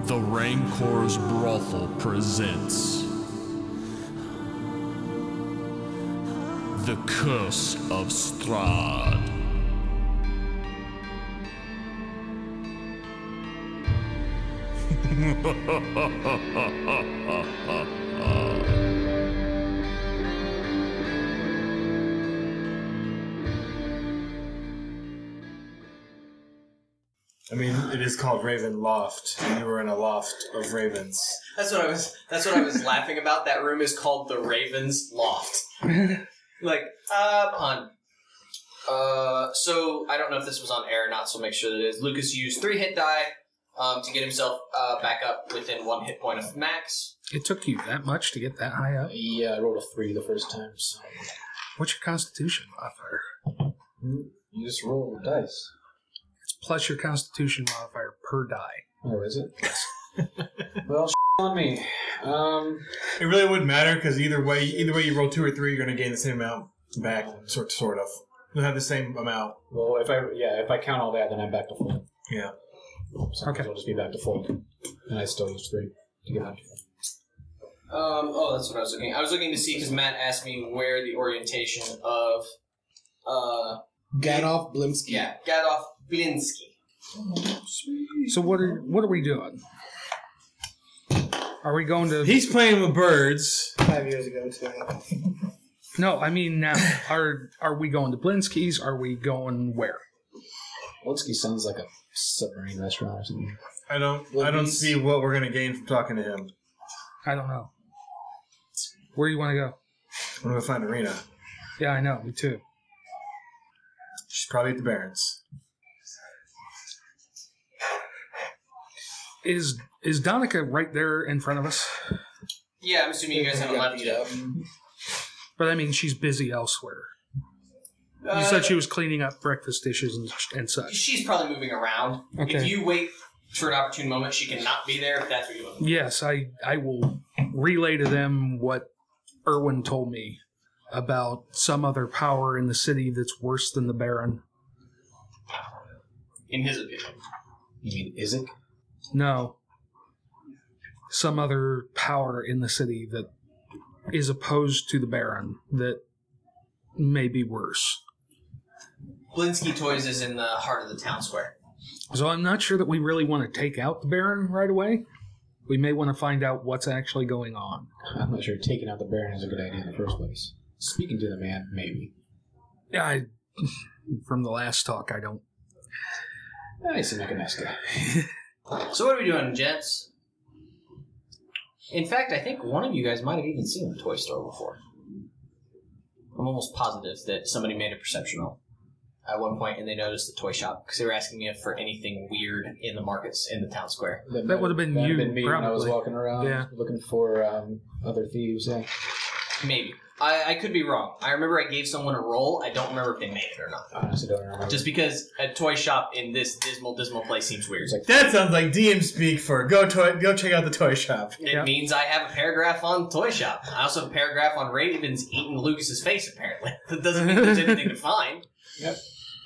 The Rancor's Brothel presents The Curse of Strahd. I mean, it is called Raven Loft, and you were in a loft of ravens. That's what I was laughing about. That room is called the Raven's Loft. Pun. So I don't know if this was on air or not, so make sure that it is. Lucas used 3 hit die to get himself back up within 1 hit point of max. It took you that much to get that high up? Yeah, I rolled a 3 the first time. So. What's your constitution modifier? You just roll dice. It's plus your constitution modifier per die. Oh, is it? Well, on me. It really wouldn't matter, because either way you roll 2 or 3, you're going to gain the same amount back, sort of. You'll have the same amount. Well, if I count all that, then I'm back to full. Yeah. Sometimes I'll just be back to full. And I still use 3 to get back to full. That's what I was looking. I was looking to see, because Matt asked me where the orientation of Gadolf Blimsky. Yeah, Gadolf Blinsky. So what are we doing? Are we going to... He's playing with birds. 5 years ago today. No, I mean now. Are we going to Blinsky's? Are we going where? Blinsky sounds like a submarine restaurant or something. I don't see what we're going to gain from talking to him. I don't know. Where do you want to go? I'm going to find Arena. Yeah, I know. Me too. She's probably at the Barrens. Is Donica right there in front of us? Yeah, I'm assuming you guys haven't left yet. But I mean, she's busy elsewhere. You said she was cleaning up breakfast dishes and such. She's probably moving around. Okay. If you wait for an opportune moment, she cannot be there if that's what you want. Yes, I will relay to them what Erwin told me about some other power in the city that's worse than the Baron. In his opinion. You mean Isaac? No. Some other power in the city that is opposed to the Baron that may be worse. Blinsky Toys is in the heart of the town square. So I'm not sure that we really want to take out the Baron right away. We may want to find out what's actually going on. I'm not sure taking out the Baron is a good idea in the first place. Speaking to the man, maybe. Yeah, from the last talk, I don't... I seem like a nice guy. So what are we doing, gents? In fact, I think one of you guys might have even seen the toy store before. I'm almost positive that somebody made a perception roll at one point, and they noticed the toy shop, because they were asking me for anything weird in the markets in the town square. That would have been you, me when I was probably. walking around looking for other thieves. Yeah. Maybe. I could be wrong. I remember I gave someone a roll. I don't remember if they made it or not. I honestly don't remember. Just because a toy shop in this dismal place seems weird. That sounds like DM speak for go check out the toy shop. It means I have a paragraph on toy shop. I also have a paragraph on Ravens eating Lucas's face, apparently. That doesn't mean there's anything to find. Yep.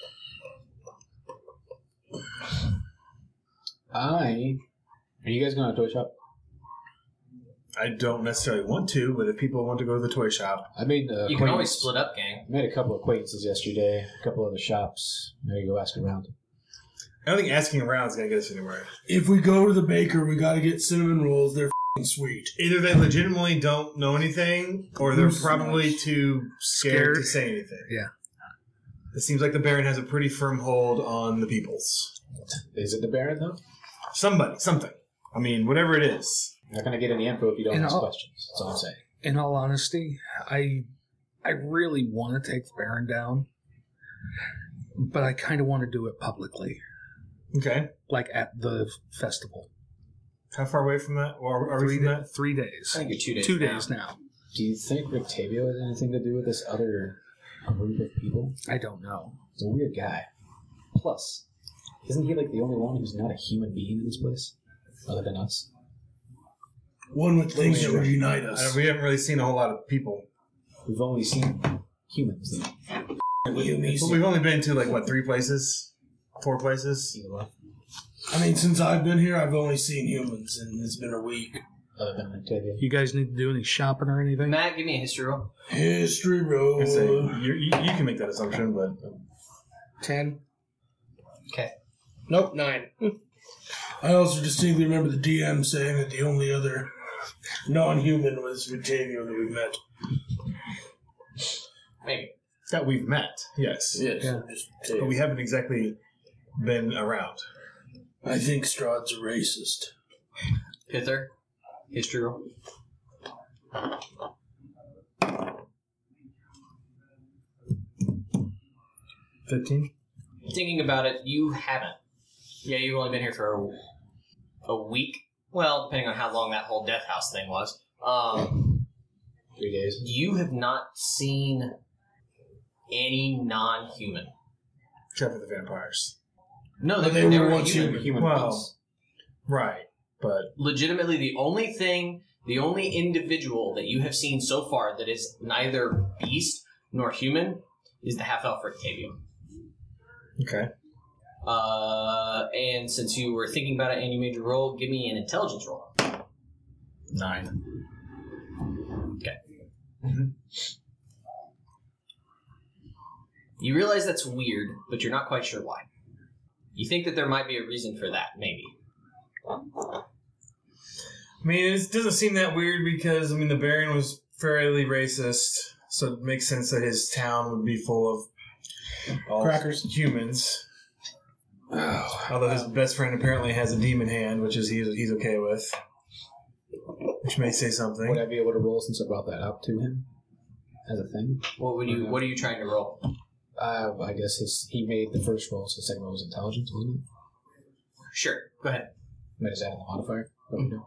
Are you guys going to a toy shop? I don't necessarily want to, but if people want to go to the toy shop... I made You can always split up, gang. I made a couple of acquaintances yesterday, a couple other shops. Maybe go ask around. I don't think asking around is going to get us anywhere. If we go to the baker, we got to get cinnamon rolls. They're f***ing sweet. Either they legitimately don't know anything, or they're probably too scared to say anything. Yeah. It seems like the Baron has a pretty firm hold on the peoples. Is it the Baron, though? Something. I mean, whatever it is. You're not going to get any info if you don't ask questions. That's all I'm saying. In all honesty, I really want to take the Baron down, but I kind of want to do it publicly. Okay. Like at the festival. How far away from that? Or are we from that? 3 days. I think you're 2 days 2 days now. Do you think Rictavio has anything to do with this other group of people? I don't know. He's a weird guy. Plus, isn't he like the only one who's not a human being in this place? Other than us? One with things that would unite us. We haven't really seen a whole lot of people. We've only seen humans. But we've only been to, 3 places? 4 places? I mean, since I've been here, I've only seen humans, and it's been a week. Other than Octavia. You guys need to do any shopping or anything? Matt, give me a history roll. History roll. I say, you can make that assumption, but 10. Okay. Nope, 9. I also distinctly remember the DM saying that the only other non-human was Octavia that we met. Maybe. that we've met. Yes. Yes. Yeah. But we haven't exactly been around. I think Strahd's a racist. Pither, history roll. 15? Thinking about it, you haven't. Yeah, you've only been here for a week. Well, depending on how long that whole death house thing was. 3 days. You have not seen any non-human. Except for the vampires. No, But they they were were once human. Human Well, beings. right. But Legitimately, the only individual that you have seen so far that is neither beast nor human is the half-elf Octavia. okay. And since you were thinking about it and you made your roll, give me an intelligence roll. 9. You realize that's weird, but you're not quite sure why. You think that there might be a reason for that, maybe. I mean, it doesn't seem that weird because, I mean, the Baron was fairly racist, so it makes sense that his town would be full of all Crackers. humans. Although his best friend apparently has a demon hand, which is he's okay with. Which may say something. Would I be able to roll since I brought that up to him as a thing? What are you trying to roll? I guess he made the first roll, so the second roll was intelligence, wasn't it? Sure, go ahead. Might just add in the modifier. What we do?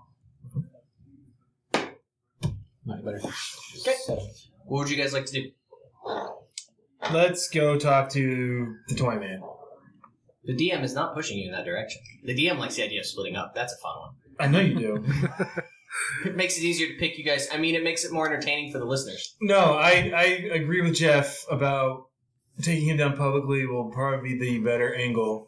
Not better. Okay. 7. What would you guys like to do? Let's go talk to the Toy Man. The DM is not pushing you in that direction. The DM likes the idea of splitting up. That's a fun one. I know you do. It makes it easier to pick you guys. I mean, it makes it more entertaining for the listeners. No, I agree with Jeff about taking him down publicly will probably be the better angle.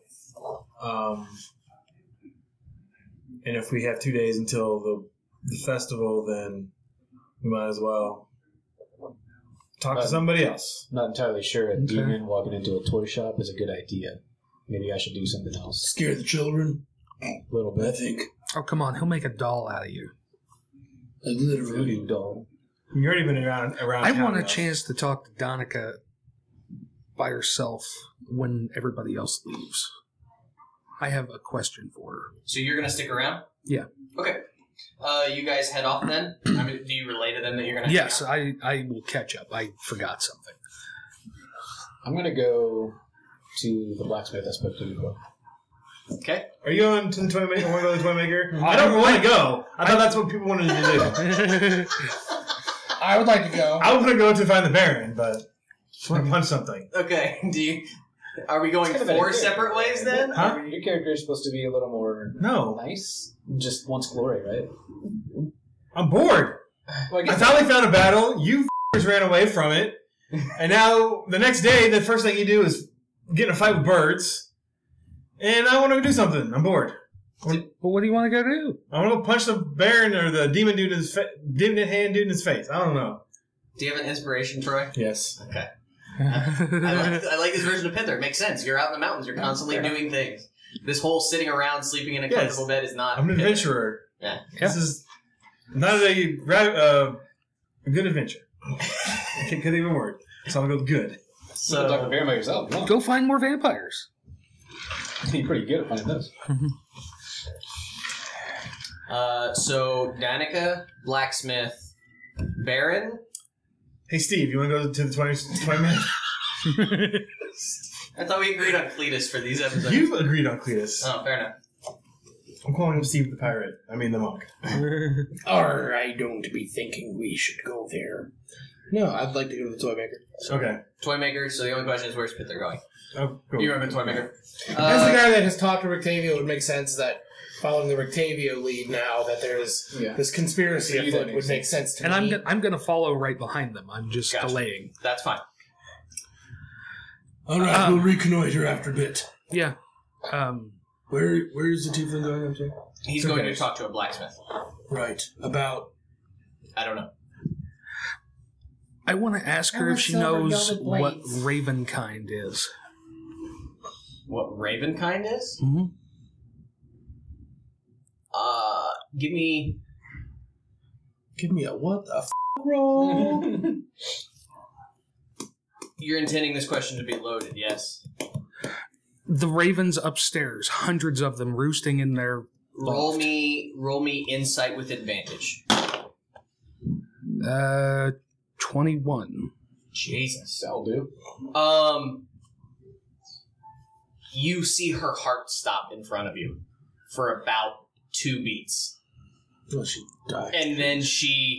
And if we have 2 days until the festival, then we might as well talk to somebody else. Not entirely sure a Okay. demon walking into a toy shop is a good idea. Maybe I should do something else. Scare the children, A little I bit. think. Oh, come on. He'll make a doll out of you. Literally. Voodoo doll. You've already been around I town want a enough. chance to talk to Donica by herself when everybody else leaves. I have a question for her. So you're going to stick around? Yeah. Okay. You guys head off then? I mean, do you relay to them that you're going to Yes, I will catch up. I forgot something. I'm going to go to the blacksmith I spoke to before. Okay. Are you going to the Toy Maker? Want to go to the Toy Maker? I don't want to go. I thought that's what people wanted to do. I would like to go. I want to go to find the Baron, but I want to punch something. Okay. Are we going It's kinda 4 better separate character. ways then? Huh? Your character is supposed to be a little more No, nice. Just wants glory, right? I'm bored. Well, I finally found a battle. You f***ers ran away from it. And now, the next day, the first thing you do is get in a fight with birds. And I want to do something. I'm bored. Well, what do you want to go do? I want to go punch the Baron or the demon dude in his demon hand dude in his face. I don't know. Do you have an inspiration, Troy? Yes. Okay. I like this version of Pither. It makes sense. You're out in the mountains. You're constantly doing things. This whole sitting around, sleeping in a comfortable bed is not... I'm an Pither. adventurer. Yeah. This is not a good adventure. I can't even word. So I'm going to go good. You can talk to Baron by yourself. Come on. Go find more vampires. You're pretty good at finding those. So, Danica, Blacksmith, Baron. Hey, Steve, you want to go to the 20 minute? I thought we agreed on Cletus for these episodes. You agreed on Cletus. Oh, fair enough. I'm calling him Steve the Pirate. I mean the monk. Or I don't be thinking we should go there. No, I'd like to go to the Toy Maker. Okay. Toy Maker, so the only question is where's Pither going? Oh, cool. You remember Toy Maker? As the guy that has talked to Rictavio, it would make sense that following the Rictavio lead now that there's this conspiracy For you, afoot that would makes make sense to And me. I'm gonna follow right behind them. I'm just Gotcha. delaying. That's fine. All right, we'll reconnoiter after a bit. Yeah. Where is the tiefling going? I'm sorry. He's going to talk to a blacksmith. Right. About. I don't know. I want to ask her if she knows what Ravenkind is. What Ravenkind is? Mm-hmm. Give me a what the f*** roll? You're intending this question to be loaded, yes? The ravens upstairs, hundreds of them roosting in their Roll loft. me insight with advantage. 21. Jesus. That'll do. You see her heart stop in front of you for about 2 beats. Well, she died. And then she...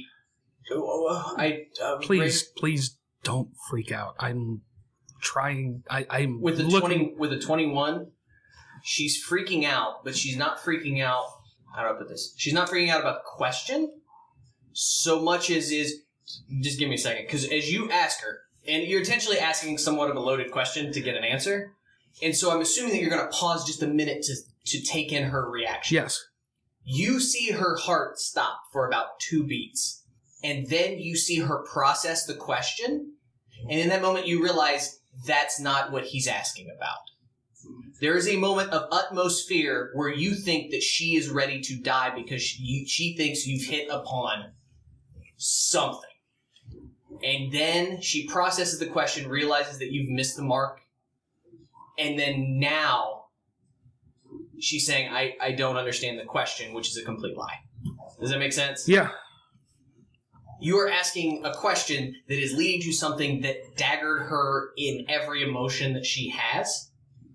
Please don't freak out. I'm trying... I'm with looking... With a 21, she's freaking out, but she's not freaking out... How do I put this? She's not freaking out about the question so much as is... Just give me a second, because as you ask her, and you're intentionally asking somewhat of a loaded question to get an answer, and so I'm assuming that you're going to pause just a minute to take in her reaction. Yes. You see her heart stop for about 2 beats, and then you see her process the question, and in that moment you realize that's not what he's asking about. There is a moment of utmost fear where you think that she is ready to die because she thinks you've hit upon something. And then she processes the question, realizes that you've missed the mark, and then now she's saying, I don't understand the question, which is a complete lie. Does that make sense? Yeah. You are asking a question that is leading to something that daggered her in every emotion that she has,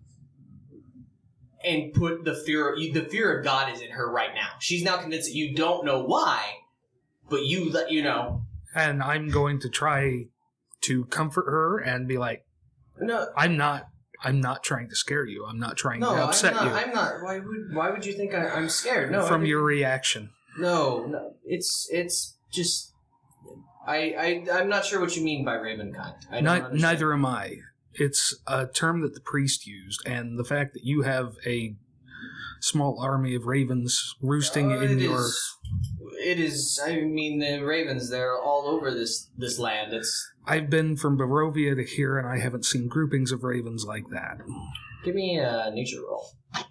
and put the fear of God is in her right now. She's now convinced that you don't know why, but you let you know. And I'm going to try to comfort her and be like, No, I'm not trying to scare you. I'm not trying to upset you. I'm not. Why would you think I'm scared? No, From your reaction. No. It's just. I'm not sure what you mean by Ravenkind. Neither am I. It's a term that the priest used, and the fact that you have a small army of ravens roosting in your... It is. I mean, the ravens, they're all over this land. I've been from Barovia to here, and I haven't seen groupings of ravens like that. Give me a nature roll.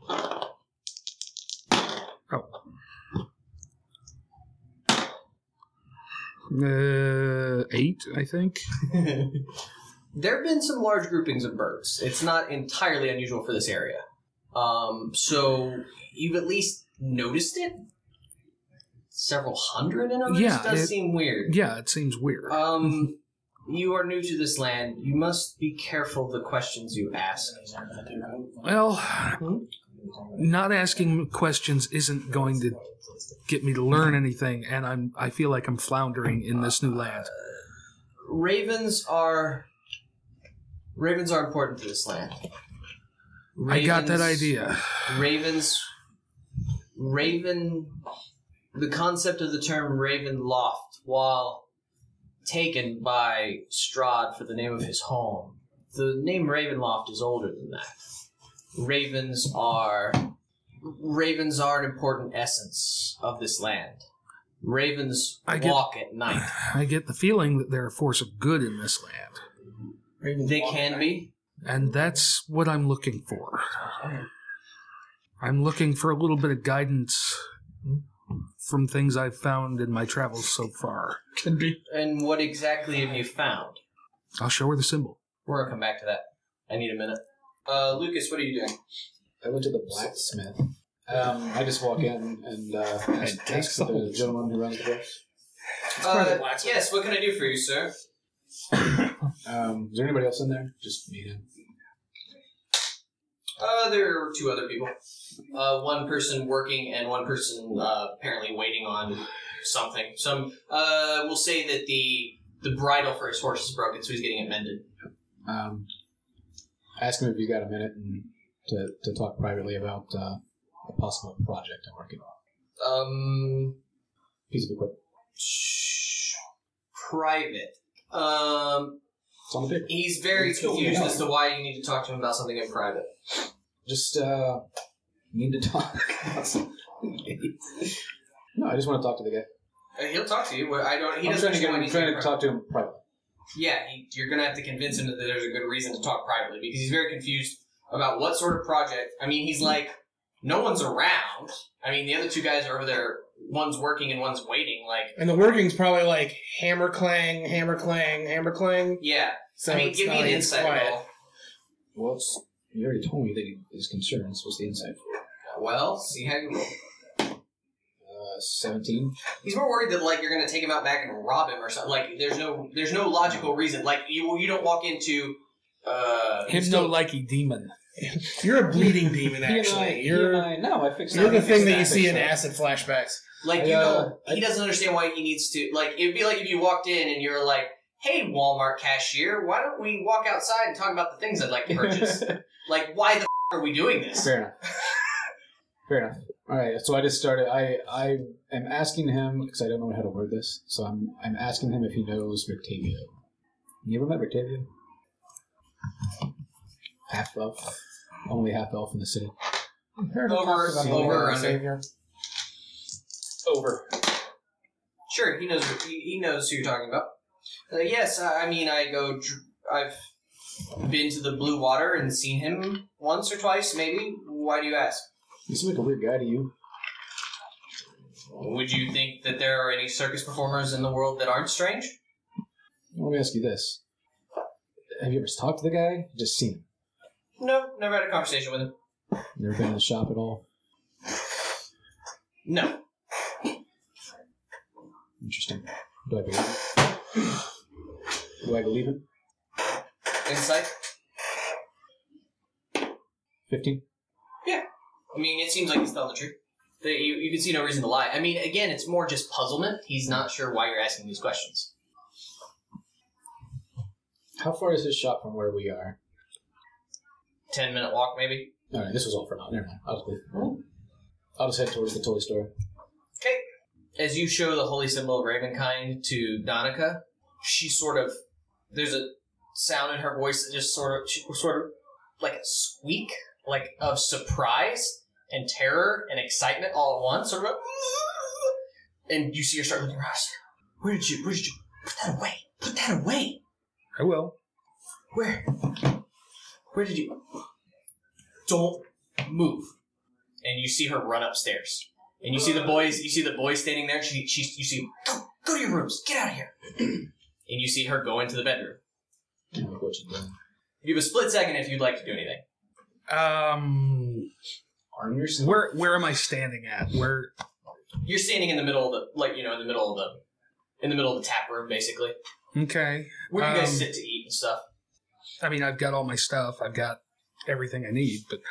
Oh. 8, I think. There have been some large groupings of birds. It's not entirely unusual for this area. So you've at least noticed it? Several hundred in a row? Yeah, Does seem weird. Yeah, it seems weird. You are new to this land. You must be careful of the questions you ask. Well, not asking questions isn't going to get me to learn anything, and I feel like I'm floundering in this new land. Ravens are important to this land. I got that idea. The concept of the term Ravenloft, while taken by Strahd for the name of his home, the name Ravenloft is older than that. Ravens are an important essence of this land. Ravens walk at night. I get the feeling that they're a force of good in this land. They can be. And that's what I'm looking for. I'm looking for a little bit of guidance from things I've found in my travels so far. Can be. And what exactly have you found? I'll show her the symbol. We're going to come back to that. I need a minute. Lucas, what are you doing? I went to the blacksmith. I just walk in and ask for the gentleman who runs the place. Yes, what can I do for you, sir? Is there anybody else in there? Just me and him. There are 2 other people. One person working and one person apparently waiting on something. We'll say that the bridle for his horse is broken, so he's getting it mended. Ask him if he's got a minute and to talk privately about a possible project I'm working on. Piece of equipment. Private. It's on the paper. He's very confused as to why you need to talk to him about something in private. Just need to talk. No, I just want to talk to the guy. He'll talk to you. He I'm doesn't trying to talk to him privately. Yeah, you're going to have to convince him that there's a good reason to talk privately because he's very confused about what sort of project. I mean, he's like, no one's around. I mean, the other two guys are over there. One's working and one's waiting. And the working's probably like hammer clang, hammer clang, hammer clang. Yeah. So I mean, give me an insight roll. Well, you already told me that his concerns. What's the insight for? Well, see how you roll. 17. He's more worried that you're going to take him out back and rob him or something. There's no logical reason. You don't walk into Hypno-likey demon. You're a bleeding demon, actually. No, I fixed it. You're the thing that you see in acid flashbacks. He doesn't understand why he needs to. It'd be like if you walked in and you're like, "Hey, Walmart cashier, why don't we walk outside and talk about the things I'd like to purchase?" Why the are we doing this? Fair enough. Fair enough. All right, so I just started. I am asking him because I don't know how to word this. So I'm asking him if he knows Rictavio. You ever met Rictavio? Half elf, only half elf in the city. Over. Sure, he knows. He knows who you're talking about. Yes, I've been to the Blue Water and seen him once or twice, maybe. Why do you ask? He seems like a weird guy to you. Would you think that there are any circus performers in the world that aren't strange? Let me ask you this. Have you ever talked to the guy? Just seen him? No, never had a conversation with him. Never been in the shop at all? No. Interesting. Do I believe him? Insight? 15? Yeah. I mean, it seems like he's telling the truth. You can see no reason to lie. I mean, again, it's more just puzzlement. He's not sure why you're asking these questions. How far is his shop from where we are? 10-minute walk, maybe? Alright, this was all for now. Never mind. I'll just leave. I'll just head towards the toy store. Okay. As you show the holy symbol of Ravenkind to Donica, she there's a sound in her voice that just sort of like a squeak, of surprise and terror and excitement all at once, and you see her start looking around. Where did you put that away? Put that away. I will. Where did you? Don't move. And you see her run upstairs, and you see the boys. You see the boys standing there. You see, go to your rooms. Get out of here. And you see her go into the bedroom. What you doing? You have a split second if you'd like to do anything. Arm yourself. Where am I standing at? Where? You're standing in the middle of the in the middle of the tap room, basically. Okay. Where do you guys sit to eat and stuff? I mean, I've got all my stuff. I've got everything I need, but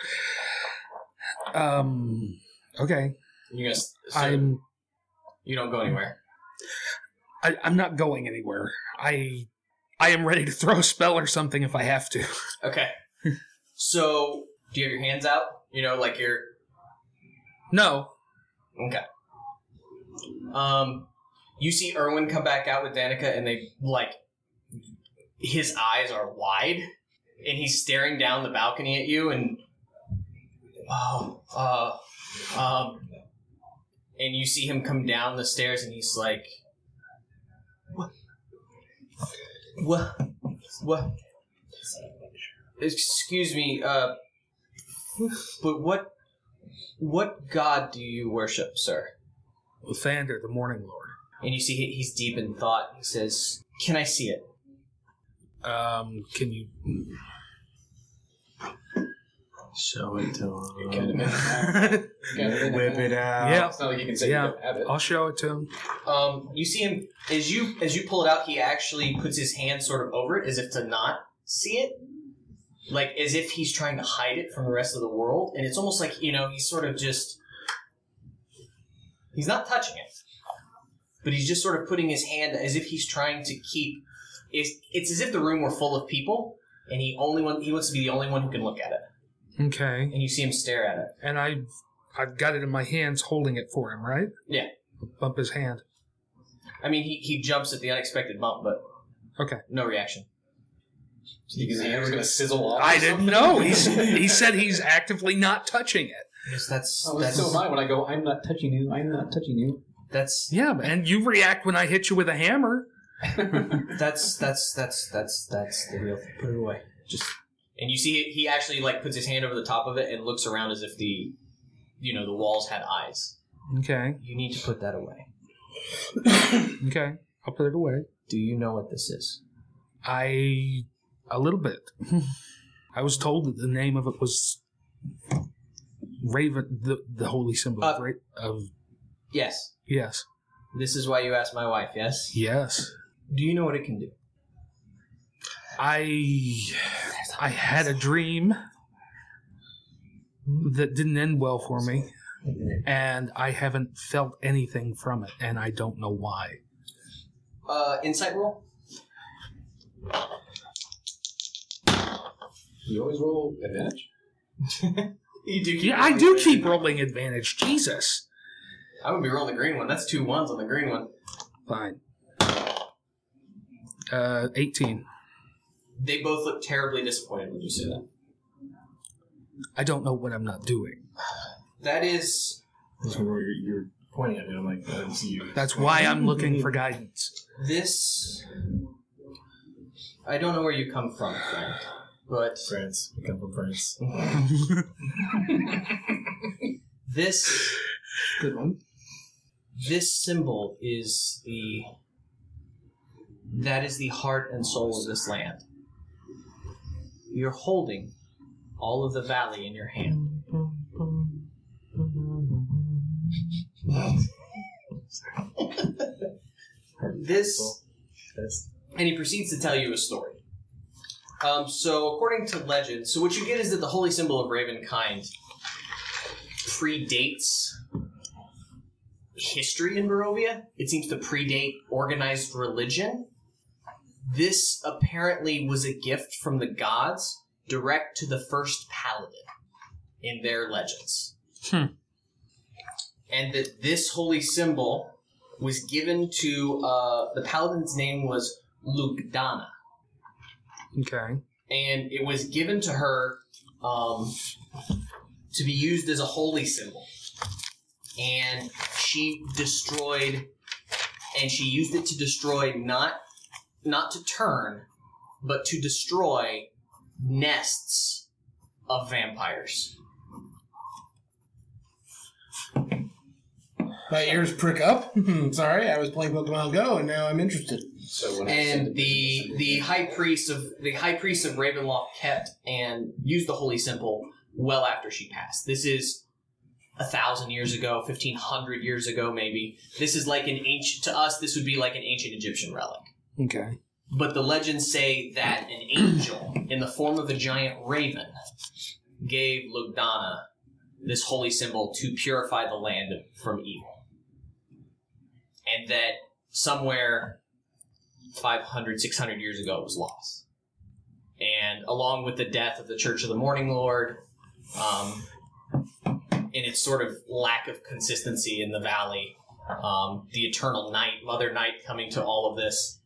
okay. You guys, you don't go anywhere. I'm not going anywhere. I am ready to throw a spell or something if I have to. Okay. So, do you have your hands out? You're... No. Okay. You see Erwin come back out with Danica, and they, his eyes are wide, and he's staring down the balcony at you, and... and you see him come down the stairs, and he's like... What? Excuse me, but what god do you worship, sir? Thander, the Morning Lord. And you see he's deep in thought. He says, "Can I see it?" Can you... Show it to him. You can't Whip it out. Yeah. It's not like you can say you don't have it. I'll show it to him. You see him as you pull it out. He actually puts his hand sort of over it, as if to not see it, as if he's trying to hide it from the rest of the world. And it's almost like he's sort of just he's not touching it, but he's just sort of putting his hand as if he's trying to keep. It's as if the room were full of people, and he wants to be the only one who can look at it. Okay. And you see him stare at it. And I've got it in my hands holding it for him, right? Yeah. Bump his hand. I mean, he jumps at the unexpected bump, but Okay. no reaction. His hand was going to sizzle off. I didn't know. He said he's actively not touching it. Yes, that's so am I when I go, I'm not touching you, I'm not touching you. that's Yeah, and you react when I hit you with a hammer. that's the real thing. Put it away. And you see he actually like puts his hand over the top of it and looks around as if the walls had eyes. Okay. You need to put that away. Okay. I'll put it away. Do you know what this is? A little bit. I was told that the name of it was Raven, the holy symbol of Yes. yes. This is why you asked my wife, yes? Yes. Do you know what it can do? I had a dream that didn't end well for me, and I haven't felt anything from it, and I don't know why. Insight roll? You always roll advantage? You do. Yeah, I do keep rolling advantage. Jesus. I would be rolling the green one. That's 2 1s on the green one. Fine. 18. They both look terribly disappointed when you say that. I don't know what I'm not doing. That is... This one where you're pointing at me, I'm like, I didn't see you. That's why I'm looking for guidance. This... I don't know where you come from, friend, but... France. We come from France. This... Good one. This symbol is the... That is the heart and soul of this land. You're holding all of the valley in your hand. This... And he proceeds to tell you a story. So, according to legend, so what you get is that the holy symbol of Ravenkind predates history in Barovia. It seems to predate organized religion. This apparently was a gift from the gods direct to the first paladin in their legends. And that this holy symbol was given to, the paladin's name was Lugdana. Okay. And it was given to her to be used as a holy symbol. And she destroyed, and she used it to destroy not to turn, but to destroy nests of vampires. My ears prick up. Sorry, I was playing Pokemon Go and now I'm interested. So when And the high priest of Ravenloft kept and used the holy symbol well after she passed. This is 1,000 years ago, 1,500 years ago, maybe. This is like an ancient, to us, this would be like an ancient Egyptian relic. Okay. But the legends say that an angel, in the form of a giant raven, gave Lugdana this holy symbol to purify the land from evil. And that somewhere 500, 600 years ago it was lost. And along with the death of the Church of the Morning Lord, in its sort of lack of consistency in the valley, the eternal night, Mother Night coming to all of this.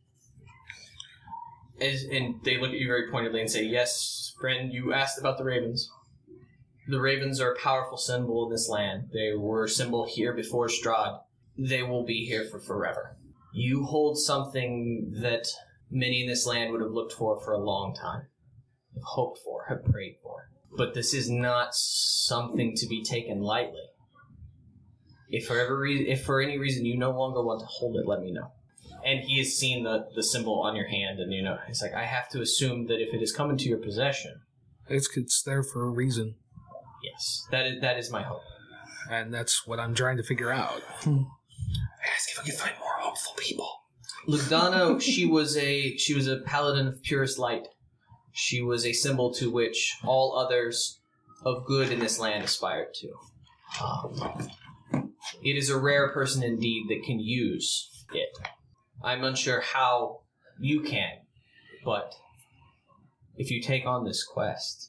And they look at you very pointedly and say, yes, friend, you asked about the ravens. The ravens are a powerful symbol in this land. They were a symbol here before Strahd. They will be here for forever. You hold something that many in this land would have looked for a long time, have hoped for, have prayed for. But this is not something to be taken lightly. If for any reason you no longer want to hold it, let me know. And he has seen the symbol on your hand, and he's like, I have to assume that if it has come into your possession, It's there for a reason, yes, that is my hope. and that's what I'm trying to figure out. Ask if I can find more hopeful people. Lugdana, she was a paladin of purest light. She was a symbol to which all others of good in this land aspired to. It is a rare person indeed that can use it. I'm unsure how you can, but if you take on this quest,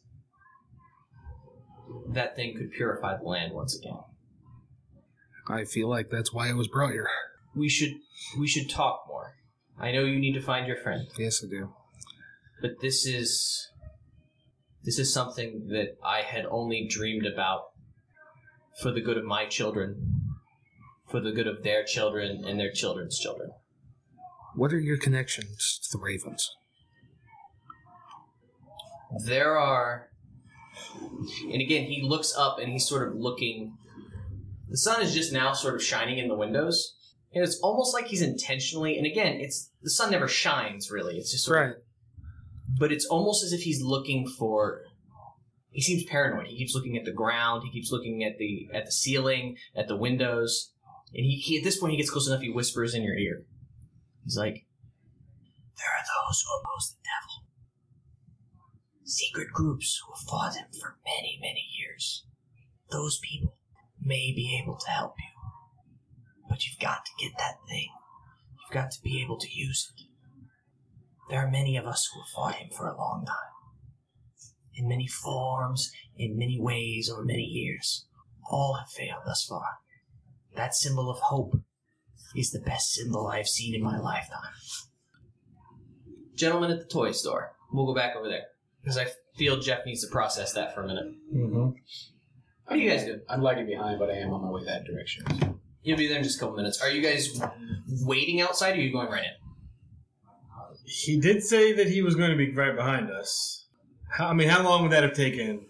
that thing could purify the land once again. I feel like that's why I was brought here. We should talk more. I know you need to find your friend, Yes, I do. but this is something that I had only dreamed about for the good of my children, for the good of their children and their children's children. What are your connections to the Ravens? There are... And again, he looks up and he's sort of looking... The sun is just now sort of shining in the windows. And it's almost like he's intentionally... And again, the sun never shines, really. It's just sort of... But it's almost as if he's looking for... He seems paranoid. He keeps looking at the ground. He keeps looking at the ceiling, at the windows. And he at this point, he gets close enough, he whispers in your ear. He's like, there are those who oppose the devil. Secret groups who have fought him for many, many years. Those people may be able to help you. But you've got to get that thing. You've got to be able to use it. There are many of us who have fought him for a long time. In many forms, in many ways, over many years. All have failed thus far. That symbol of hope is the best symbol I have seen in my lifetime. Gentlemen at the toy store. We'll go back over there. Because I feel Jeff needs to process that for a minute. Mm-hmm. What do you guys do? I'm lagging behind, but I am on my way that direction. You'll be there in just a couple minutes. Are you guys waiting outside, or are you going right in? He did say that he was going to be right behind us. How long would that have taken?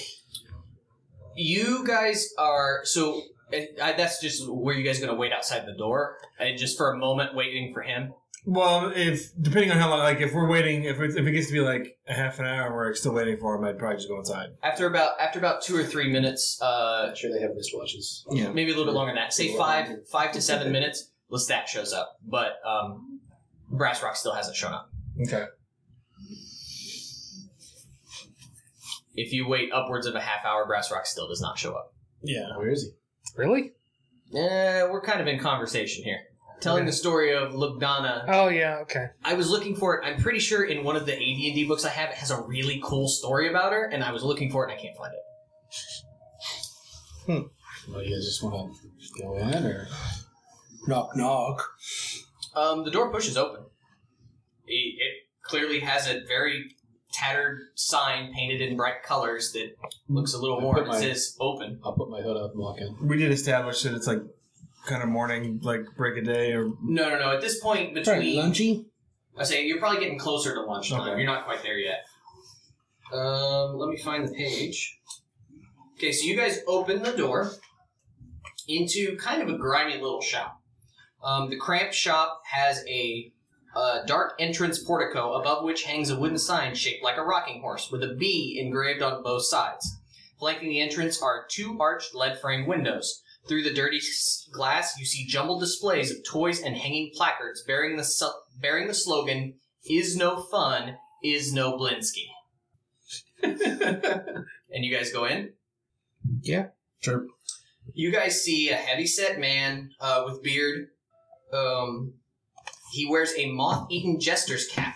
You guys are... So, that's just where you guys are going to wait outside the door? And just for a moment waiting for him? Well, depending on how long, if we're waiting, if it gets to be like a half an hour and we're still waiting for him, I'd probably just go inside. After about 2 or 3 minutes, I'm sure they have wristwatches. Yeah. Maybe a little bit longer than that. Say 5 to 7 minutes, Lestat shows up. But Brass Rock still hasn't shown up. Okay. If you wait upwards of a half hour, Brass Rock still does not show up. Yeah. Where is he? Really? We're kind of in conversation here. Telling the story of Lugdana. Oh, yeah, okay. I was looking for it. I'm pretty sure in one of the AD&D books I have, it has a really cool story about her, and I was looking for it and I can't find it. Well, you guys just want to go in, or? Knock, knock. The door pushes open. It clearly has a very tattered sign painted in bright colors that looks a little more, and it says open. I'll put my hood up and walk in. We did establish that it's like kind of morning, like break a day, or... No. At this point, Probably between... lunchy? I say you're probably getting closer to lunchtime. Okay. You're not quite there yet. Let me find the page. Okay, so you guys open the door into kind of a grimy little shop. The cramped shop has a dark entrance portico above which hangs a wooden sign shaped like a rocking horse with a B engraved on both sides. Flanking the entrance are 2 arched lead-frame windows. Through the dirty glass, you see jumbled displays of toys and hanging placards bearing the slogan, "Is no fun, is no Blinsky." And you guys go in? Yeah. Sure. You guys see a heavy-set man with beard. He wears a moth-eaten jester's cap.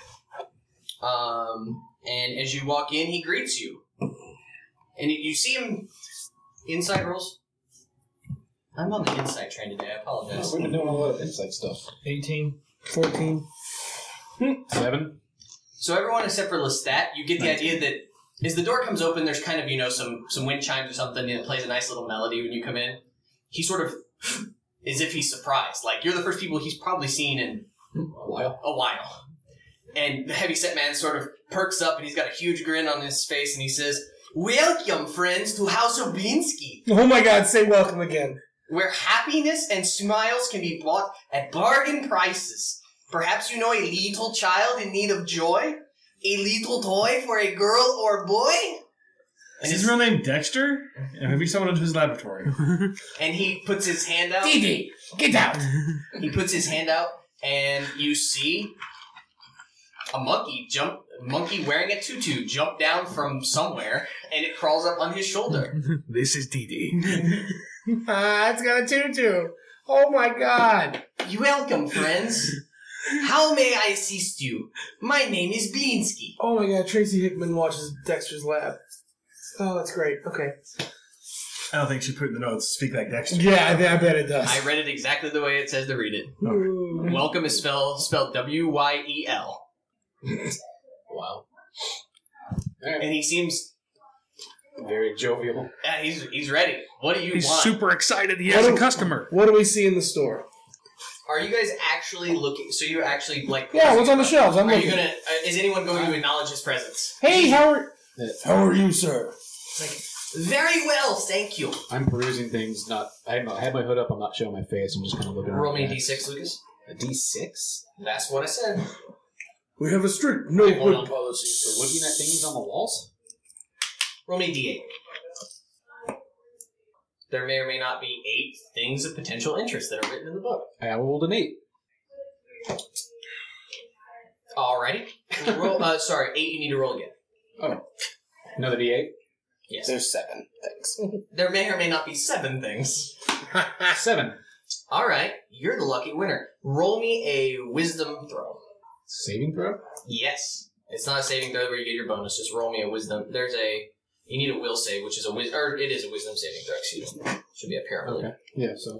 And as you walk in, he greets you. And you see him... Insight rolls? I'm on the insight train today. I apologize. We've been doing a lot of insight stuff. 18, 14. 7. So everyone except for Lestat, you get the idea that as the door comes open, there's kind of, some wind chimes or something, and it plays a nice little melody when you come in. He sort of, as if he's surprised. Like, you're the first people he's probably seen in A while. And the heavy-set man sort of perks up, and he's got a huge grin on his face, and he says, "Welcome, friends, to House of Blinsky, Oh my god, say welcome again. where happiness and smiles can be bought at bargain prices. Perhaps you know a little child in need of joy? A little toy for a girl or boy?" Is his real name Dexter? Have you summoned him to his laboratory? And he puts his hand out. Dee, get out. He puts his hand out, and you see a monkey wearing a tutu jump down from somewhere, and it crawls up on his shoulder. This is Dee. It's got a tutu. Oh my god. "You welcome, friends. How may I assist you? My name is Blinsky." Oh my god, Tracy Hickman watches Dexter's Lab. Oh, that's great. Okay. I don't think she put in the notes, speak like Dexter. Yeah, I bet it does. I read it exactly the way it says to read it. Ooh. Welcome is spelled W-Y-E-L. Wow. And he seems Very jovial. Yeah, he's ready. What do you He's want? super excited. He has a customer. What do we see in the store? Are you guys actually looking? So you're actually like? Yeah, what's on the shelves? I'm Are looking. you gonna? Is anyone going to acknowledge his presence? Hey, How are you, sir? Very well, thank you. I'm perusing things. I had my hood up. I'm not showing my face. I'm just kind of looking. Roll me a around. d6, Lucas. A D6. That's what I said. We have a strict no Wait, hold hood on. policy. So looking at things on the walls. Roll me a d8. There may or may not be 8 things of potential interest that are written in the book. I rolled an 8. Alrighty. Roll. Sorry, 8. You need to roll again. Oh, another D8. Yes. There's 7 things. There may or may not be 7 things. 7. All right, you're the lucky winner. Roll me a wisdom throw. Saving throw. Yes. It's not a saving throw where you get your bonus. Just roll me a wisdom. You need a will save, which is it is a wisdom saving throw. Excuse me. Should be up here, I believe. Okay. Yeah. So.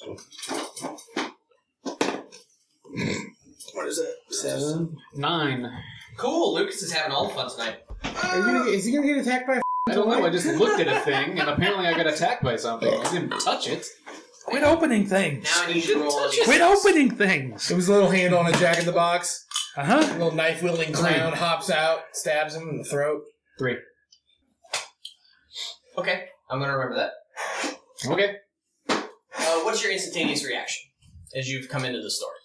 What is that? 7. 9. Cool. Lucas is having all the fun tonight. Is he gonna get attacked by? I don't know. I just looked at a thing, and apparently I got attacked by something. I didn't touch it. Quit opening things. Now I need you to roll a d6. Quit opening things. It was a little hand on a Jack in the Box. Uh huh. A little knife wielding clown hops out, stabs him in the throat. 3. Okay, I'm gonna remember that. Okay. What's your instantaneous reaction as you've come into the store?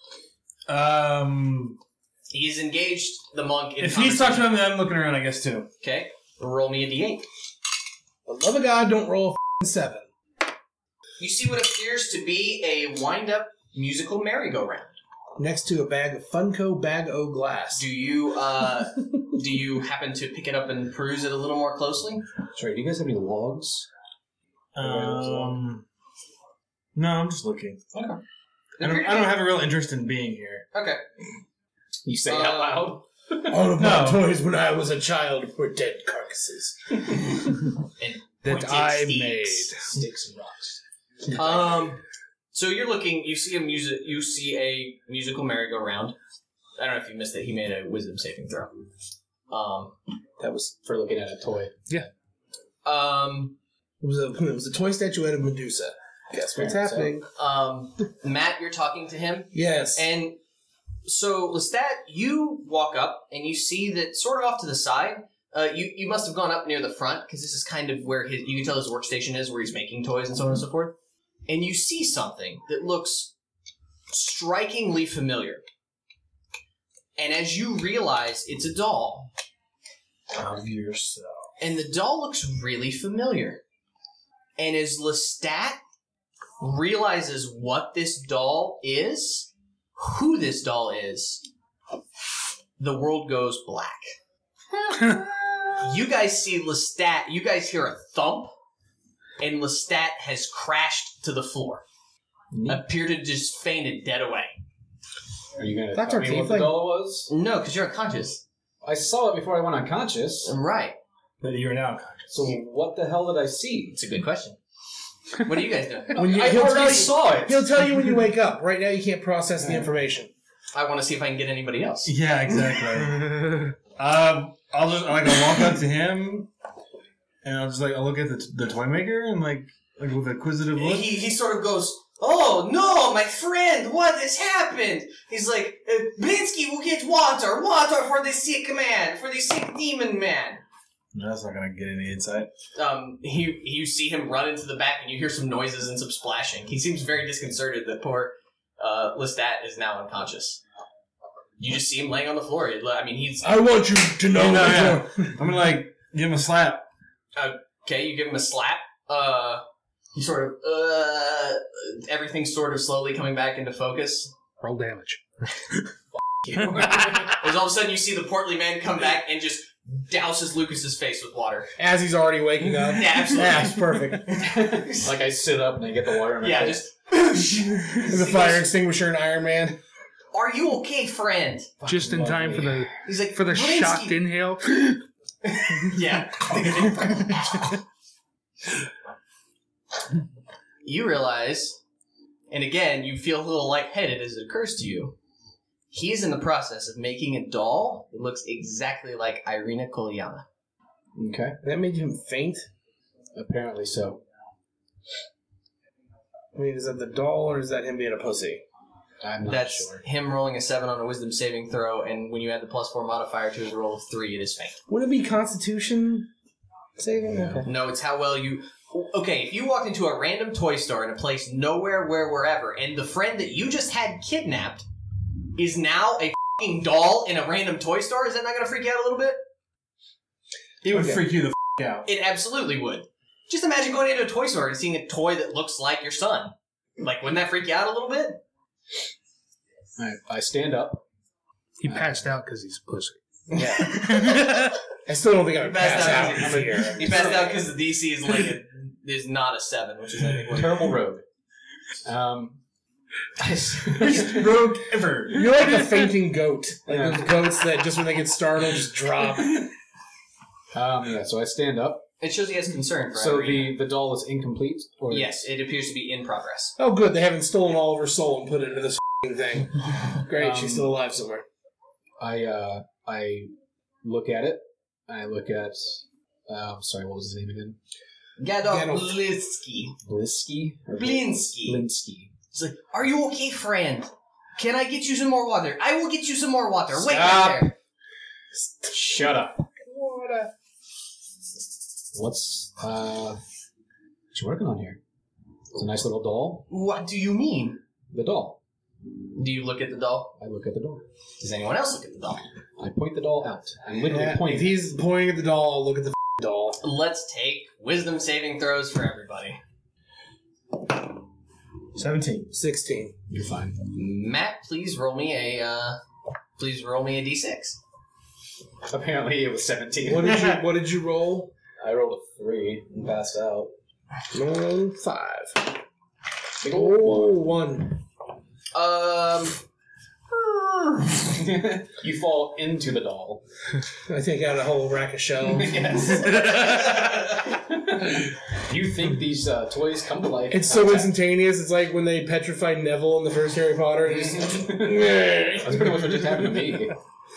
He's engaged the monk in If he's conversation. talking to me, I'm looking around, I guess, too. Okay, roll me a d8. For the love of God, don't roll a 7. You see what appears to be a wind-up musical merry-go-round. Next to a bag of Funko Bag-O glass. Do you happen to pick it up and peruse it a little more closely? Sorry. Do you guys have any logs? No, I'm just looking. Okay. I don't have a real interest in being here. Okay. You say it out loud. All of my No. toys when I was a child were dead carcasses. That Pointed I steaks. made. Sticks and rocks. So you're looking. You see a musical merry-go-round. I don't know if you missed it. He made a wisdom saving throw. That was for looking at a toy. It was a toy statuette of Medusa. Guess what's Yeah, happening? Matt, you're talking to him, Yes. and so Lestat, you walk up and you see that sort of off to the side. You must have gone up near the front because this is kind of where you can tell his workstation is, where he's making toys and so on and so forth. And you see something that looks strikingly familiar. And as you realize, it's a doll. Of yourself. And the doll looks really familiar. And as Lestat realizes what this doll is, who this doll is, the world goes black. You guys see Lestat, you guys hear a thump, and Lestat has crashed to the floor. Appear to just fainted dead away. Are you going to That's tell our me what the tiefling. doll was? No, because you're unconscious. I saw it before I went unconscious. Right. But you're now. So what the hell did I see? It's a good question. What are you guys doing? I already saw it. He'll tell you when you wake up. Right now, you can't process the information. I want to see if I can get anybody else. Yeah, exactly. I'll walk up to him, and I'll look at the toy maker and like with an inquisitive look. He sort of goes, "Oh no, my friend, what has happened?" He's like, "Blinsky will get water for the sick man, for the sick demon man." That's not gonna get any insight. You see him run into the back, and you hear some noises and some splashing. He seems very disconcerted that poor Lestat is now unconscious. You just see him laying on the floor. I mean, he's I want you to know. Yeah. I'm gonna give him a slap. okay. You give him a slap. You sort of everything's sort of slowly coming back into focus. Roll damage. As all of a sudden you see the portly man come back and just douses Lucas's face with water. As he's already waking up. Yeah, absolutely. Yeah, it's perfect. Like I sit up and I get the water in my Yeah, face. There's a fire extinguisher and Iron Man. "Are you okay, friend?" Just in time for the He's like, shocked "Blinsky." inhale. Yeah. You realize, and again, you feel a little lightheaded as it occurs to you, he is in the process of making a doll that looks exactly like Irina Kolyana. Okay. That made him faint. Apparently so. I mean, is that the doll or is that him being a pussy? I'm not That's sure. him rolling a 7 on a wisdom saving throw, and when you add the +4 modifier to his roll of 3, it is faint. Would it be Constitution saving? Yeah. Okay. No, it's how well you... Okay, if you walked into a random toy store in a place nowhere, wherever, and the friend that you just had kidnapped is now a f***ing doll in a random toy store, is that not going to freak you out a little bit? It would Okay. freak you the out. It absolutely would. Just imagine going into a toy store and seeing a toy that looks like your son. Like, wouldn't that freak you out a little bit? Alright, I stand up. He passed out because he's a pussy. Yeah. I still don't think I would He passed pass out out because from here. He passed out because the DC is like is not a 7, which is I think what Terrible rogue. Rogue ever. You're like the fainting goat. Like Yeah. those goats that just when they get startled just drop. Yeah, so I stand up. It shows he has concern for So Irene. the doll is incomplete? Or Yes, it appears to be in progress. Oh, good. They haven't stolen all of her soul and put it into this thing. Great. She's still alive somewhere. I look at it. I look at... sorry, what was his name again? Gadol Gadol. Blinsky. Blisky? Or Blinsky. Blinsky. He's like, "Are you okay, friend? Can I get you some more water? I will get you some more water. Wait Stop. right there." Shut up. What's you working on here? It's a nice little doll. What do you mean? The doll. Do you look at the doll? I look at the doll. Does anyone else look at the doll? I point the doll out. I literally Yeah, point. if he's pointing at the doll, I'll look at the doll. Let's take wisdom saving throws for everybody. 17. 16. You're fine. Matt, please roll me a d6. Apparently it was 17. What did you roll? I rolled a 3 and passed out. No, 5. Big Oh, old 1. You fall into the doll. I take out a whole rack of shells. You think these toys come to life? It's so instantaneous. It's like when they petrified Neville in the first Harry Potter. It's just, That's pretty much what just happened to me.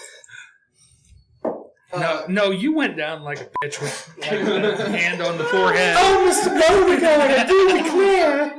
No, you went down like a bitch with like, a hand on the forehead. oh, Mr. Beauregard, I do declare.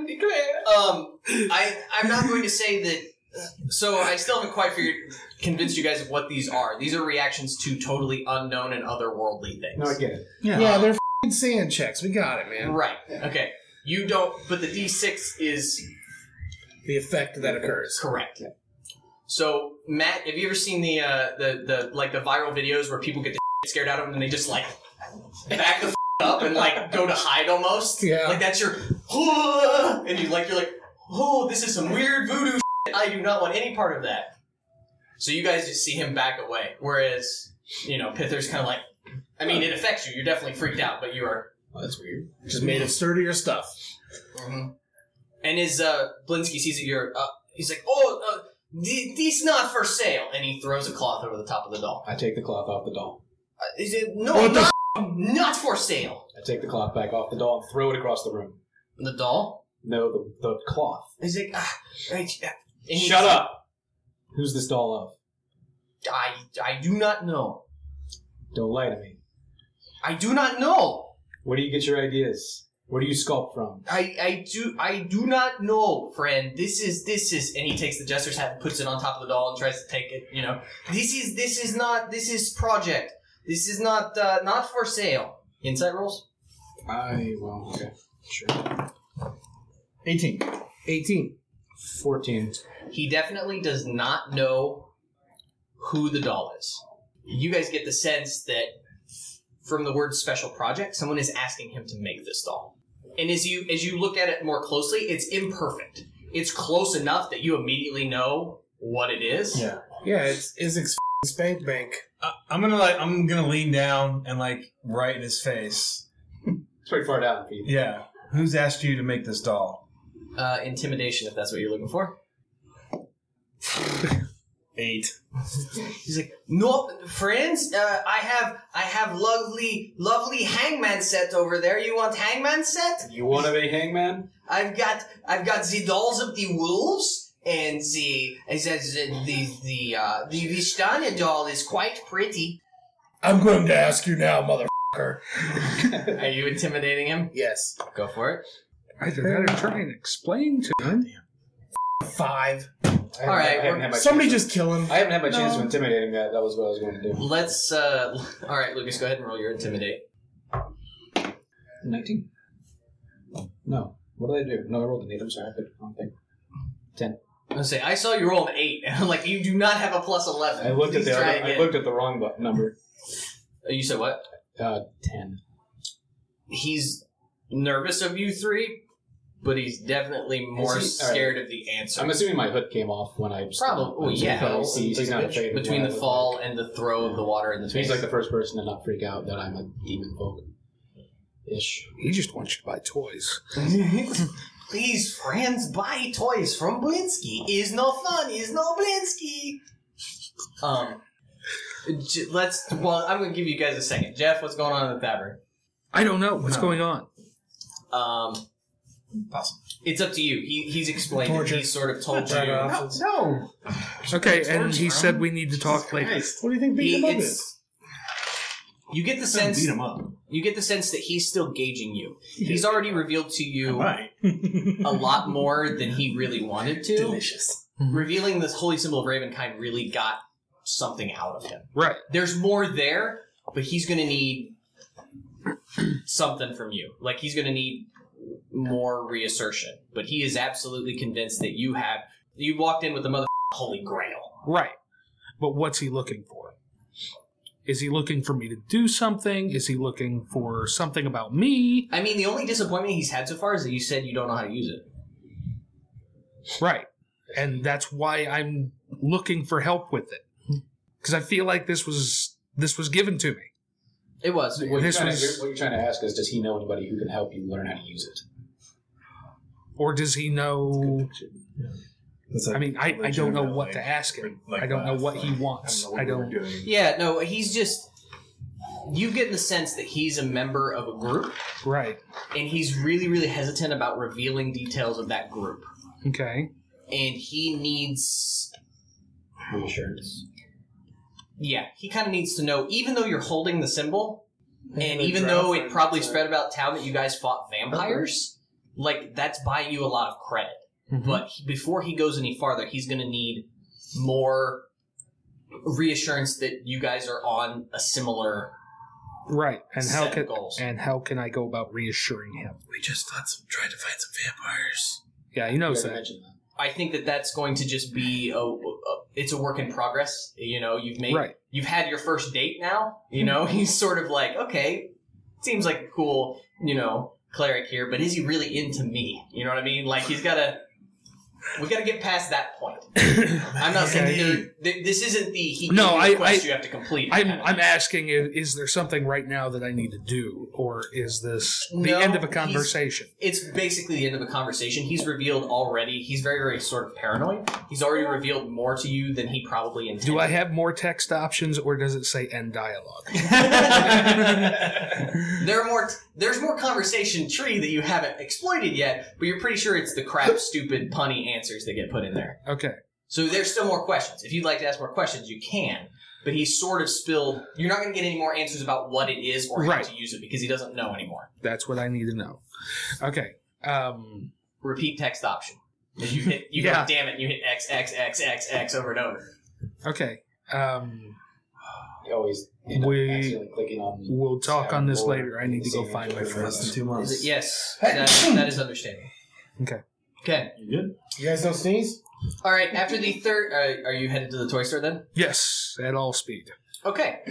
I'm not going to say that. So I still haven't quite convinced you guys of what these are. These are reactions to totally unknown and otherworldly things. No, I get it. Yeah, they're f***ing sand checks. We got it, man. Right. Okay. You don't. But the D6 is The effect that occurs. correct. So Matt, have you ever seen the viral videos where people get the scared out of them and they just like back the up and like go to hide almost? Yeah. Like that's your and you're like, oh, this is some weird voodoo shit. I do not want any part of that. So you guys just see him back away. Whereas, Pither's kind of like, I mean, it affects you. You're definitely freaked out, but you are. Oh, that's weird. Just made of sturdier stuff. Mm-hmm. And as Blinsky sees that you're, he's like, this not for sale. And he throws a cloth over the top of the doll. I take the cloth off the doll. Is it, no, What the not for sale. I take the cloth back off the doll and throw it across the room. The doll? No, the cloth. He's like, Shut up! Who's this doll of? I do not know. Don't lie to me. I do not know. Where do you get your ideas? Where do you sculpt from? I do not know, friend. This is, and he takes the jester's hat and puts it on top of the doll and tries to take it. This is project. This is not for sale. Insight rolls. Okay, sure. 18. 18. 14. He definitely does not know who the doll is. You guys get the sense that from the word special project, someone is asking him to make this doll. And as you look at it more closely, it's imperfect. It's close enough that you immediately know what it is. Yeah. Yeah, it's Isaac's spank bank. I'm gonna lean down and right in his face. It's pretty far down, Pete. Yeah. Who's asked you to make this doll? Intimidation, if that's what you're looking for. 8. He's like, no, friends, I have lovely hangman set over there. You want hangman set? You want to be hangman? I've got the dolls of the wolves, and the Vistana doll is quite pretty. I'm going to ask you now, mother. her. Are you intimidating him? Yes. Go for it. Either that or try and explain to him. 5. All right, I haven't had my Somebody chance. just kill him. I haven't had my chance to intimidate him yet. That was what I was going to do. Let's. All right, Lucas, go ahead and roll your intimidate. 19. No. What did I do? No, I rolled an 8. I'm sorry. I picked the wrong thing. 10. I'm gonna say I saw you roll an 8, and I'm like, you do not have a plus 11. I looked at Please try again. I looked at the wrong number. You said what? 10. He's nervous of you three, but he's definitely more Is he? scared of the answer. I'm assuming my hood came off when I Probably. Well, yeah. He's not afraid of Between what the I look fall like. and the throw of the water in the So face. he's like the first person to not freak out that I'm a demon folk. Ish. He just wants you to buy toys. Please, friends, buy toys from Blinsky. Is no fun, is no Blinsky. Well, I'm going to give you guys a second. Jeff, what's going on in the tavern? I don't know what's going on. Possible. It's up to you. He's explained it. He's sort of told you. No. Okay, and he said we need to talk later. What do you think beating him up is? It's, you get the sense. Beat him up. You get the sense that he's still gauging you. He's already revealed to you Right. a lot more than he really wanted to. Delicious. Revealing this holy symbol of Ravenkind really got something out of him. Right. There's more there, but he's going to need something from you. Like, he's going to need more reassertion. But he is absolutely convinced that you walked in with the holy grail. Right. But what's he looking for? Is he looking for me to do something? Is he looking for something about me? I mean, the only disappointment he's had so far is that you said you don't know how to use it. Right. And that's why I'm looking for help with it. Because I feel like this was given to me. It was. What you're This trying was- to ask is, does he know anybody who can help you learn how to use it? Or does he know... I mean, I don't know what to ask him. I don't know what he wants. I don't... Yeah, no, he's just... You get the sense that he's a member of a group, Right. and he's really, really hesitant about revealing details of that group. Okay. And he needs... Reassurance. Yeah, he kind of needs to know, even though you're holding the symbol, and even though it probably spread about town that you guys fought vampires, like, that's buying you a lot of credit. Mhm. But before he goes any farther, he's going to need more reassurance that you guys are on a similar Right. And how set can of goals. I go about reassuring him? We just tried to find some vampires. Yeah, he knows You that. mentioned that. I think that that's going to just be it's a work in progress. You know, you've had your first date now. You know, he's sort of like, okay, seems like a cool, cleric here, but is he really into me? You know what I mean? Like, we got to get past that point. I'm not saying this isn't the quest you have to complete. I'm asking, is there something right now that I need to do, or is this the No, end of a conversation? It's basically the end of a conversation. He's revealed already. He's very, very sort of paranoid. He's already revealed more to you than he probably intended. Do I have more text options, or does it say end dialogue? There's more conversation tree that you haven't exploited yet, but you're pretty sure it's the crap, stupid, punny answers that get put in there. Okay. So there's still more questions. If you'd like to ask more questions, you can. But he's sort of spilled... You're not going to get any more answers about what it is or how Right. to use it because he doesn't know anymore. That's what I need to know. Okay. Repeat text option. As you hit, Yeah. go, damn it, you hit X, X, X, X, X over and over. Okay. You always end up We- accidentally clicking on. We'll talk on this Or later. I need to go find my Less than friends. 2 months. Is it? Yes, that is understandable. Okay. Okay. You good? You guys don't sneeze? All right, after the third... are you headed to the toy store then? Yes, at all speed. Okay.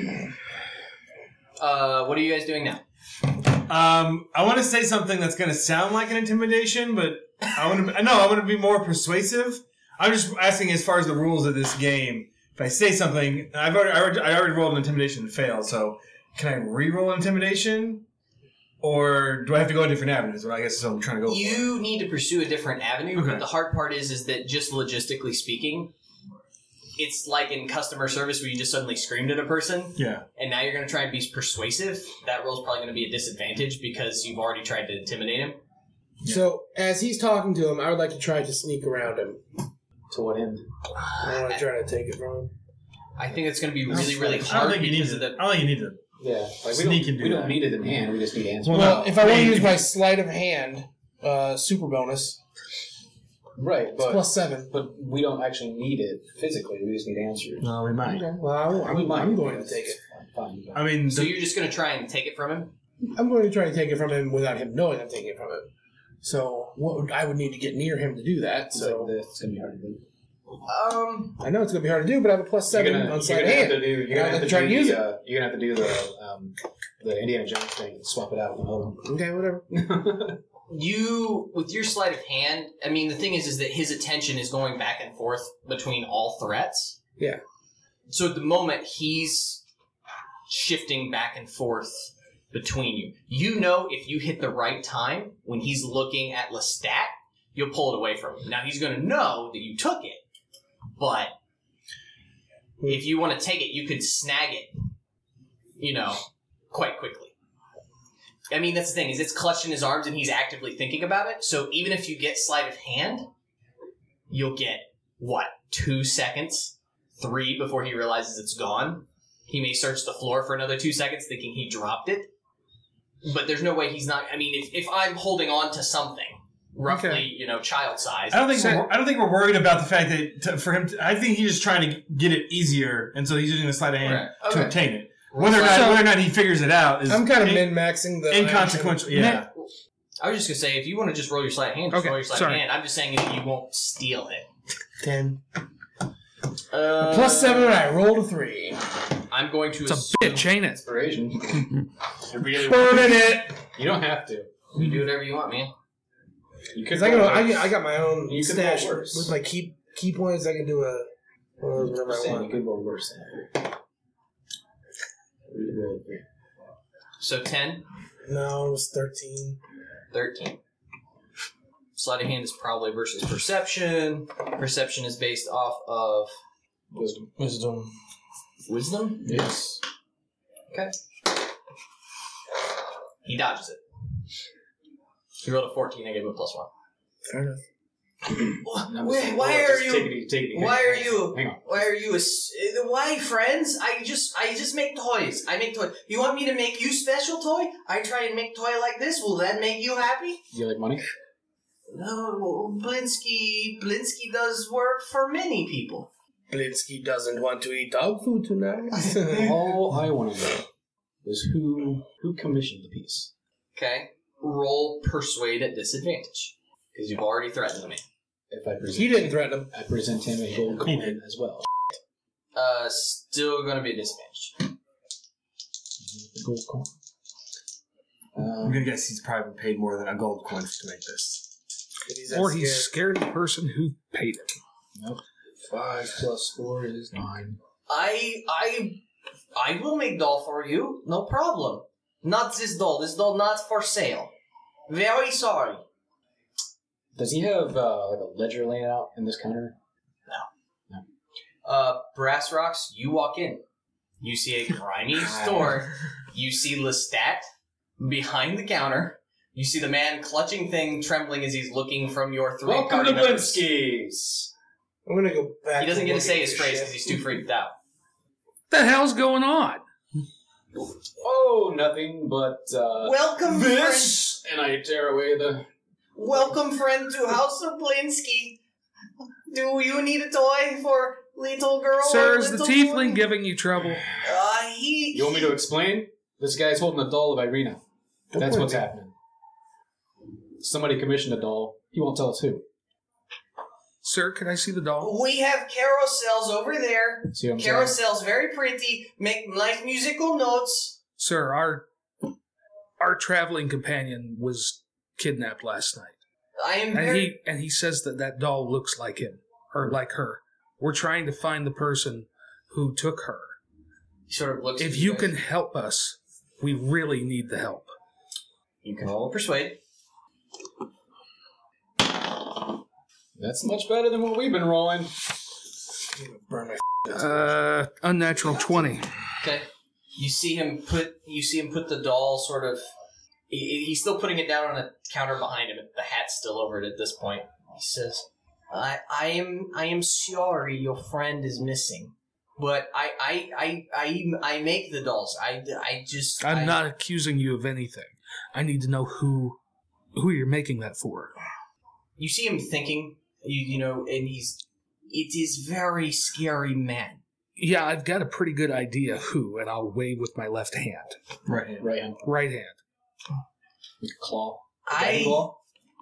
What are you guys doing now? I want to say something that's going to sound like an intimidation, but I want to be more persuasive. I'm just asking as far as the rules of this game. If I say something, I already rolled an intimidation and failed, so can I re-roll intimidation? Or do I have to go a different avenue? Is what I guess is what I'm trying to go for. You need to pursue a different avenue, Okay. but the hard part is that just logistically speaking, it's like in customer service where you just suddenly screamed at a person, Yeah. and now you're going to try and be persuasive. That role's probably going to be a disadvantage because you've already tried to intimidate him. So, as he's talking to him, I would like to try to sneak around him. To what end? I want to try to take it from him. I think it's going to be really, really I don't hard think you need because to. of I don't think you need to Yeah, like Sneak and do we that. don't need it in hand. We just need answers. Well, no, if I want to mean, use my sleight of hand, super bonus, Right, it's but +7. but we don't actually need it physically. We just need answers. No, we might. Okay. Well, I'm going to take it. Fine. I mean, So you're just going to try and take it from him? I'm going to try and take it from him without him knowing I'm taking it from him. So I would need to get near him to do that. So It's gonna be hard to do. I know it's going to be hard to do, but I have a +7 on sleight of hand. You're I'll gonna have to try to do use the, You're gonna have to do the Indiana Jones thing and swap it out with another one. Okay, whatever. You, with your sleight of hand, I mean, the thing is that his attention is going back and forth between all threats. Yeah. So at the moment, he's shifting back and forth between you. You know if you hit the right time, when he's looking at Lestat, you'll pull it away from him. Now, he's going to know that you took it, but if you want to take it, you could snag it, quite quickly. I mean, that's the thing, is it's clutched in his arms and he's actively thinking about it. So even if you get sleight of hand, you'll get, 2 seconds? 3 before he realizes it's gone? He may search the floor for another 2 seconds thinking he dropped it. But there's no way he's not... I mean, if I'm holding on to something, roughly, child size... I don't think we're worried about the fact that for him. I think he's just trying to get it easier, and so he's using the sleight of hand Right. to Okay. obtain it. Whether or not he figures it out is I'm kind of min-maxing the inconsequential. Yeah. I was just going to say, if you want to just roll your sleight of hand, just Okay, roll your sleight sorry. of hand. I'm just saying that you won't steal it. 10. +7, I rolled a 3. I'm going to It's a assume... bitch, ain't it? Inspiration. Burning it! You don't have to. You do whatever you want, man. You could. Because I got my own You could stash roll worse. with my key points. I can do whatever I You want. could roll worse than that. So 10, No, it was 13. 13. Sleight of hand is probably versus perception. Perception is based off of Wisdom. wisdom. Yes. Okay. He dodges it. He rolled a 14. I gave him a +1. Fair enough. Why are you? Take it easy. Why are you? Hang on. Why are you? Why, friends? I just make toys. I make toys. You want me to make you special toy? I try and make toy like this. Will that make you happy? Do you like money? No, Blinsky does work for many people. Blinsky doesn't want to eat dog food tonight. All I want to know is who commissioned the piece. Okay. Roll persuade at disadvantage because you've already threatened me. If I present, He didn't threaten him. I present him a gold coin as well. Still going to be a disadvantage. The gold coin. I'm gonna guess he's probably paid more than a gold coin to make this. Or he's scared of the person who paid him. Nope. 5 + 4 is 9. I will make doll for you. No problem. Not this doll. This doll not for sale. Very sorry. Does he have like a ledger laying out in this counter? Brass Rocks, you walk in. You see a grimy store. You see Lestat behind the counter. You see the man clutching thing, trembling as he's looking from your 3 Welcome party to members. Blinskies. I'm gonna go back. He doesn't get to look say at his this phrase shit. because he's too freaked out. The hell's going on? Oh, nothing but Welcome, this, and I tear away the. Welcome, friend, to House of Blinsky. Do you need a toy for little girl? Sir, or is the little tiefling boy? giving you trouble? You want me to explain? This guy's holding a doll of Irina. Don't That's point what's me. happening. Somebody commissioned a doll. He won't tell us who. Sir, can I see the doll? We have carousels over there. See what I'm saying? Carousels, very pretty. Make nice musical notes. Sir, our traveling companion was kidnapped last night. I am And very... he says that doll looks like him. Or like her. We're trying to find the person who took her. He sort of looks at If you guys. can help us, we really need the help. You can roll persuade. That's much better than what we've been rolling. Burn my Unnatural 20. Okay. You see him put the doll sort of... He's still putting it down on a counter behind him. The hat's still over it at this point. He says, I am sorry your friend is missing. But I make the dolls. I'm not accusing you of anything. I need to know who you're making that for. You see him thinking, and it is very scary man. Yeah, I've got a pretty good idea who, and I'll wave with my left hand. Right hand. Right hand. Like a claw. Claw.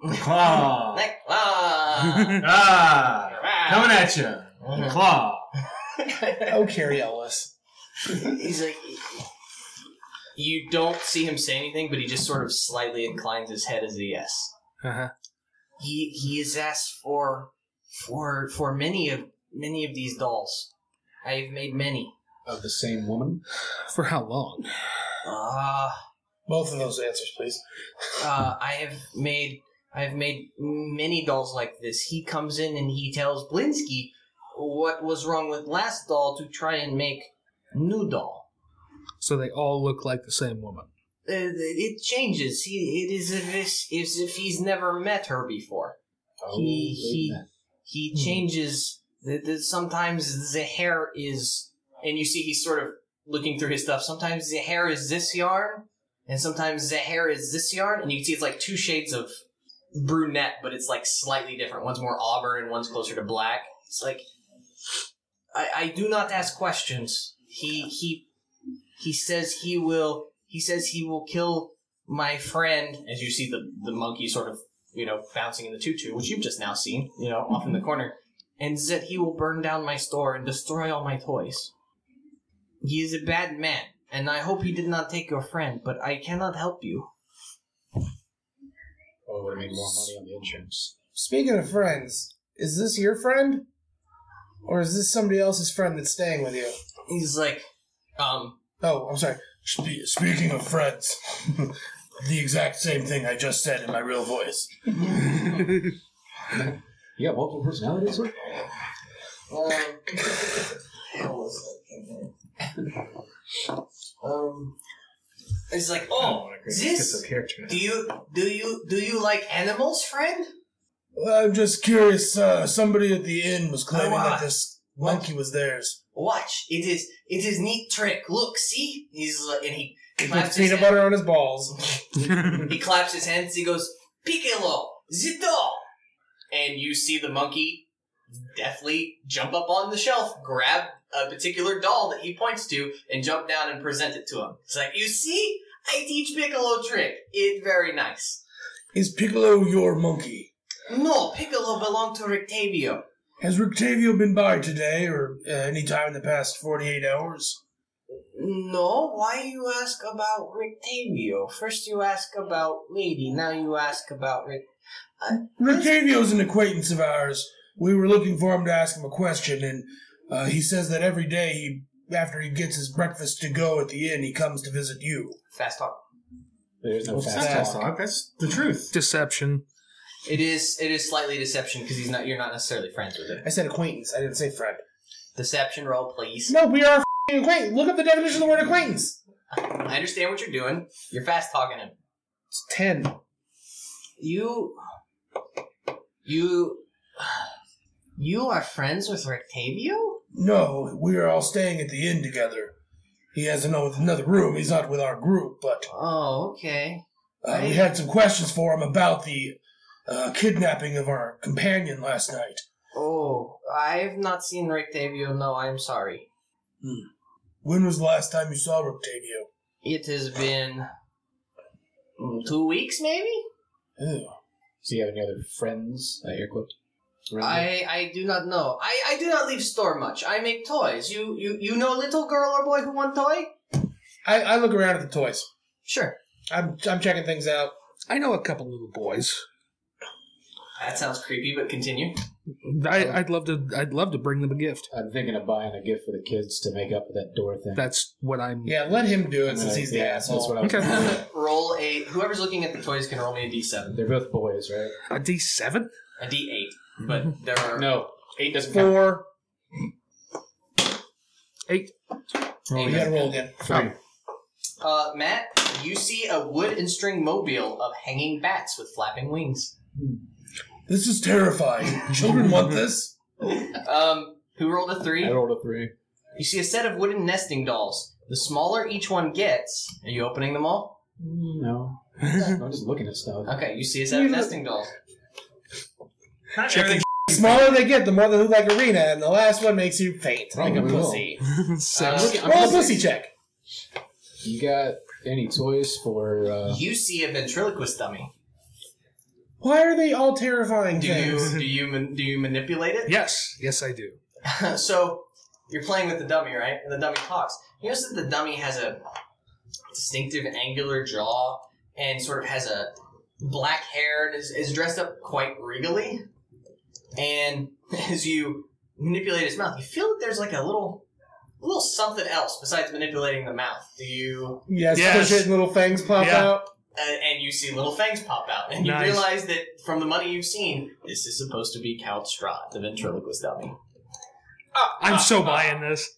Coming at you. The claw. Oh, Carrie Ellis. He's like, you don't see him say anything, but he just sort of slightly inclines his head as a yes. Uh-huh. He has asked for many of these dolls. I've made many. Of the same woman? For how long? Both of those answers, please. I have made many dolls like this. He comes in and he tells Blinsky what was wrong with last doll to try and make new doll. So they all look like the same woman. It changes. It is as if he's never met her before. He changes. Sometimes the hair is, and you see he's sort of looking through his stuff. Sometimes the hair is this yarn, and sometimes the hair is this yarn, and you can see it's like two shades of brunette, but it's like slightly different. One's more auburn, and one's closer to black. It's like I do not ask questions. He says he will. He says he will kill my friend. As you see the monkey sort of bouncing in the tutu, which you've just now seen, off in the corner. And that he will burn down my store and destroy all my toys. He is a bad man, and I hope he did not take your friend, but I cannot help you. Oh, would have made more money on the insurance. Speaking of friends, is this your friend? Or is this somebody else's friend that's staying with you? He's like, Oh, I'm sorry. Speaking of friends, the exact same thing I just said in my real voice. You got multiple personalities, sir? It's like, this. Do you like animals, friend? I'm just curious. Somebody at the inn was claiming that this monkey was theirs. Watch, it is neat trick. Look, see? And he claps Puts his peanut hand. butter on his balls. He claps his hands. He goes, Piccolo, the doll. And you see the monkey deftly jump up on the shelf, grab a particular doll that he points to, and jump down and present it to him. It's like, you see? I teach Piccolo trick. It's very nice. Is Piccolo your monkey? No, Piccolo belonged to Rictavio. Has Rictavio been by today or any time in the past 48 hours? No, why you ask about Rictavio? First you ask about Lady, now you ask about Rictavio's an acquaintance of ours. We were looking for him to ask him a question, and he says that every day, after he gets his breakfast to go at the inn, he comes to visit you. Fast talk. There's no fast talk. That's the truth. Deception. It is slightly deception because you're not necessarily friends with him. I said acquaintance. I didn't say friend. Deception roll, please. No, we are f***ing acquaintance. Look up the definition of the word acquaintance. I understand what you're doing. You're fast talking him. It's 10. You are friends with Rictavio? No, we are all staying at the inn together. He has another room. He's not with our group, but Oh, okay. we had some questions for him about the kidnapping of our companion last night. Oh, I've not seen Rictavio. No, I'm sorry. When was the last time you saw Rictavio? It has been 2 weeks, maybe? Ew. Do you have any other friends, air quote? I do not know. I do not leave store much. I make toys. You know little girl or boy who want toy? I look around at the toys. Sure. I'm checking things out. I know a couple little boys. That sounds creepy, but continue. I'd love to bring them a gift. I'm thinking of buying a gift for the kids to make up for that door thing. That's what I'm. Yeah, let him do it since he's the asshole. That's what I was Okay. Roll whoever's looking at the toys can roll me a D7. They're both boys, right? A D7? A D8. But there are... No, 8 doesn't count. 4. 8. You gotta roll again. 3. Matt, you see a wood and string mobile of hanging bats with flapping wings. This is terrifying. Children want this? Who rolled a 3? I rolled a 3. You see a set of wooden nesting dolls. The smaller each one gets... Are you opening them all? No. I'm just looking at stuff. Okay, you see a set of nesting dolls. Not everything. The smaller they get, the more they look like Arena, and the last one makes you faint like a Probably will. pussy. I'm Pussy check. You got any toys for... You see a ventriloquist dummy. Why are they all terrifying Do things? you manipulate it? Yes, I do. So you're playing with the dummy, right? And the dummy talks. You notice that the dummy has a distinctive angular jaw and sort of has a black hair and is dressed up quite regally. And as you manipulate his mouth, you feel that there's like a little something else besides manipulating the mouth. Do you? Yes, Yes. push it and little fangs pop Yeah. out. And you see little fangs pop out, and you Nice. realize that from the money you've seen, this is supposed to be Count Strahd, the ventriloquist dummy. I'm so buying this.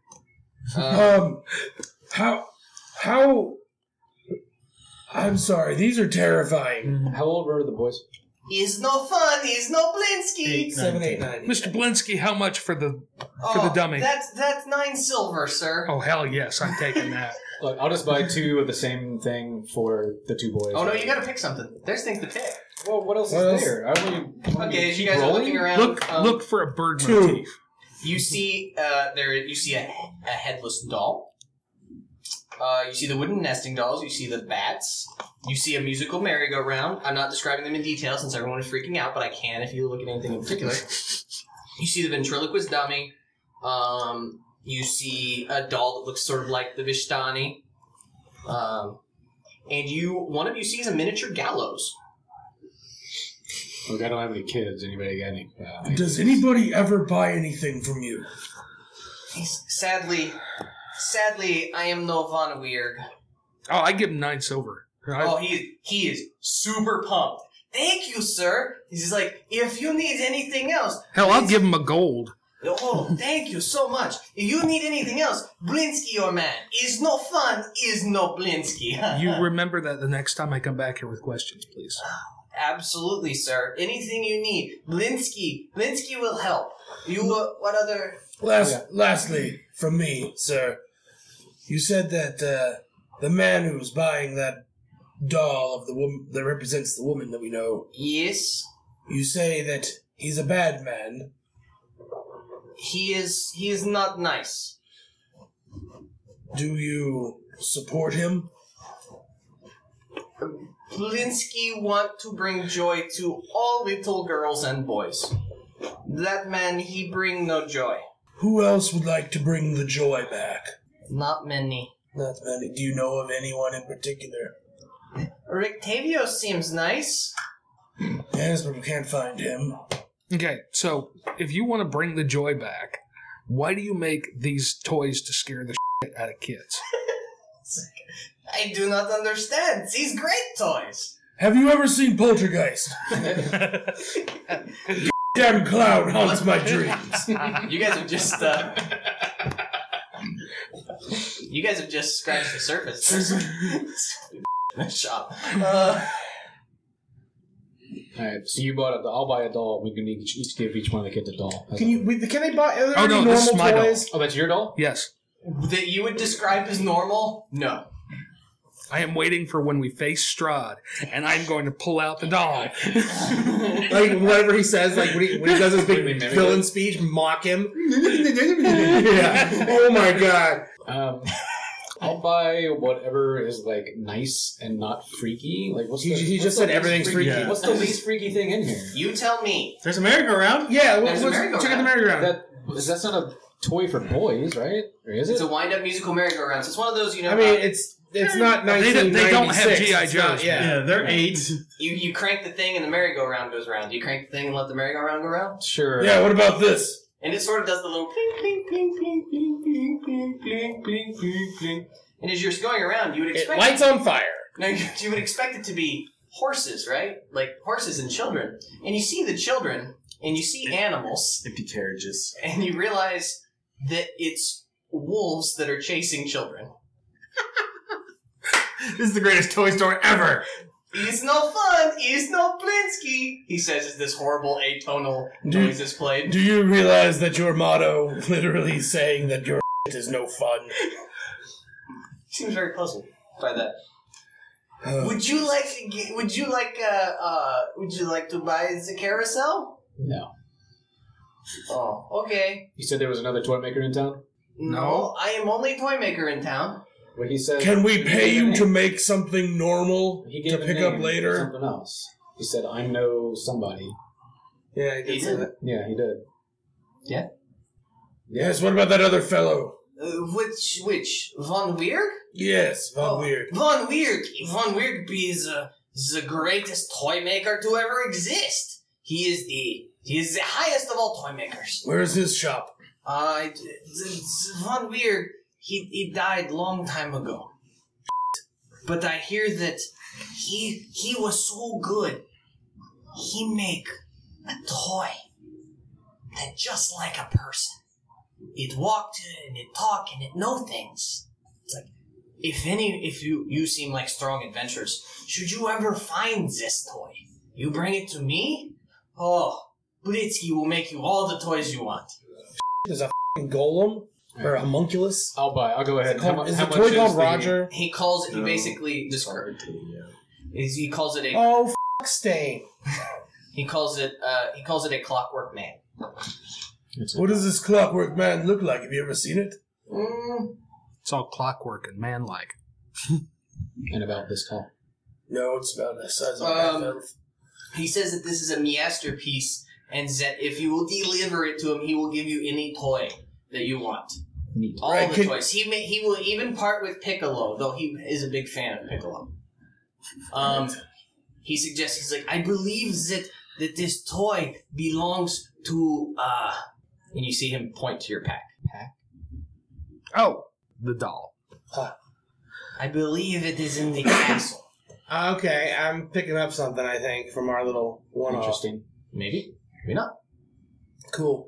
How? I'm sorry. These are terrifying. How old were the boys? He's no fun. He's no Blinsky. 7, 8, 9. Mr. Blinsky, how much for the dummy? That's 9 silver, sir. Oh, hell yes, I'm taking that. Look, I'll just buy 2 of the same thing for the 2 boys. Oh no, you gotta pick something. There's things to pick. Well, what else What is else? there? I only Okay, as you keep guys are rolling? looking around, Look for a bird 2. motif. you see you see a headless doll. You see the wooden nesting dolls. You see the bats. You see a musical merry-go-round. I'm not describing them in detail since everyone is freaking out, but I can if you look at anything in particular. You see the ventriloquist dummy. You see a doll that looks sort of like the Vishtani. And one of you sees a miniature gallows. Look, I don't have any kids. Anybody got any? Does anybody ever buy anything from you? Sadly, I am no Von Weird. Oh, I give him 9 silver. Right? Oh, he is super pumped. Thank you, sir. He's like, if you need anything else, Hell, I'll give him a gold. oh, thank you so much. If you need anything else, Blinsky your man. Is no fun, is no Blinsky. You remember that the next time I come back here with questions, please. Absolutely, sir. Anything you need, Blinsky will help. You, what other? Lastly, from me, sir, you said that the man who was buying that doll of the woman that represents the woman that we know, Yes, you say that he's a bad man. he is not nice. Do you support him? Blinsky want to bring joy to all little girls and boys. That man, he bring no joy. Who else would like to bring the joy back? Not many. Not many. Do you know of anyone in particular? Rictavio seems nice. Yes, but we can't find him. Okay, so if you want to bring the joy back, why do you make these toys to scare the shit out of kids? I do not understand. These great toys. Have you ever seen Poltergeist? Damn clown haunts my dreams. You guys have just scratched the surface. Shop. Alright, so you bought I'll buy a doll. We can each give each one of the kids a doll. Can they buy? Are there Oh, any no, this is normal my doll. toys? Oh, that's your doll? Yes. That you would describe as normal? No. I am waiting for when we face Strahd, and I'm going to pull out the doll. Like whatever he says, like when he does his big Mimic villain it. speech, mock him. Yeah. Oh my god. I'll buy whatever is like nice and not freaky. Like what's He what's just the said least everything's freaky. Yeah. What's the least freaky thing in here? You tell me. There's a merry-go-round. Yeah, There's a let's merry-go-round. check out the merry-go-round. That's not a toy for boys, right? Or is it? It's a wind-up musical merry-go-round. So it's one of those, you know. I mean, it's not 1996. They don't have G.I. It's not- Joes. Yeah. Yeah, they're 8. you crank the thing and the merry-go-round goes around. You crank the thing and let the merry-go-round go around. Sure. Yeah, what about this? And it sort of does the little pling, pling, pling, pling, pling, pling, pling, pling, pling, pling, pling. And as you're going around, you would It expect lights on fire. Now, you would expect it to be horses, right? Like horses and children. And you see the children, and you see animals, Hippie carriages. and you realize that it's wolves that are chasing children. This is the greatest toy store ever. It's no fun, it's no Blinsky, he says as this horrible atonal noise is played. Do you realize that your motto literally saying that you're It is no fun. Seems very puzzled by that. Would you like to buy the carousel? No. Oh, okay. You said there was another toy maker in town? No, I am only toy maker in town. Well, he said. Can we pay you to make something normal He to gave a pick name up for later? something else. He said, I know somebody. Yeah, I He did. Yeah, he did. Yeah. Yes, what about that other fellow? Which? Von Weird? Yes, Von Weird. Von Weird. Von Weird be the greatest toy maker to ever exist. He is the highest of all toy makers. Where's his shop? Von Weird, he died long time ago. But I hear that he was so good. He make a toy that just like a person. It walked and it talk and it know things. It's like if you seem like strong adventurers, should you ever find this toy, you bring it to me. Oh, Blitzky will make you all the toys you want. There's a f***ing golem or a homunculus. I'll buy. I'll go ahead. Is the toy called Roger? He calls it. He basically he calls it a. Oh, f*** stain. He calls it a clockwork man. What does this clockwork man look like? Have you ever seen it? It's all clockwork and man-like. And about this tall. No, it's about the size of a half elf. He says that this is a masterpiece, and that if you will deliver it to him, he will give you any toy that you want. Neat. All Right, the toys. He will even part with Piccolo, though he is a big fan of Piccolo. He suggests, he's like, I believe that this toy belongs to, and you see him point to your pack. Oh, the doll. I believe it is in the castle. Okay, I'm picking up something, I think, from our little one-off. Interesting. Maybe. Maybe not. Cool.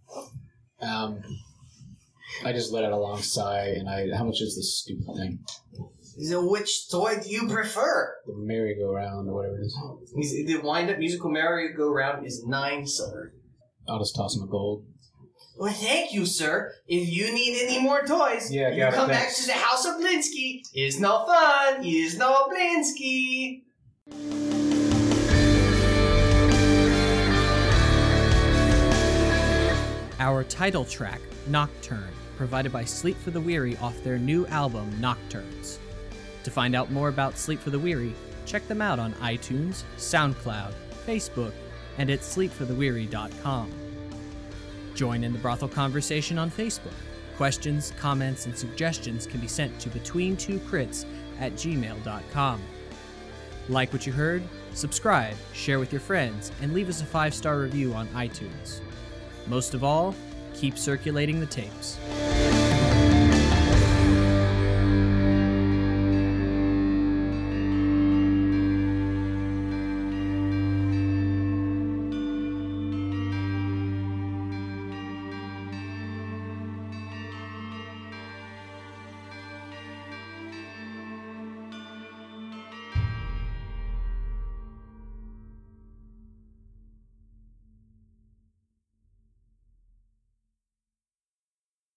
I just let out a long sigh, and how much is this stupid thing? So which toy do you prefer? The merry-go-round, or whatever it is. The wind-up musical merry-go-round is 9 silver. I'll just toss him a gold. Well, thank you, sir. If you need any more toys, Yeah, you got it, come back thanks. to the House of Blinsky. It's no fun. It's no Blinsky. Our title track, Nocturne, provided by Sleep for the Weary off their new album, Nocturnes. To find out more about Sleep for the Weary, check them out on iTunes, SoundCloud, Facebook, and at sleepfortheweary.com. Join in the brothel conversation on Facebook. Questions, comments, and suggestions can be sent to between2crits@gmail.com. Like what you heard? Subscribe, share with your friends, and leave us a 5-star review on iTunes. Most of all, keep circulating the tapes.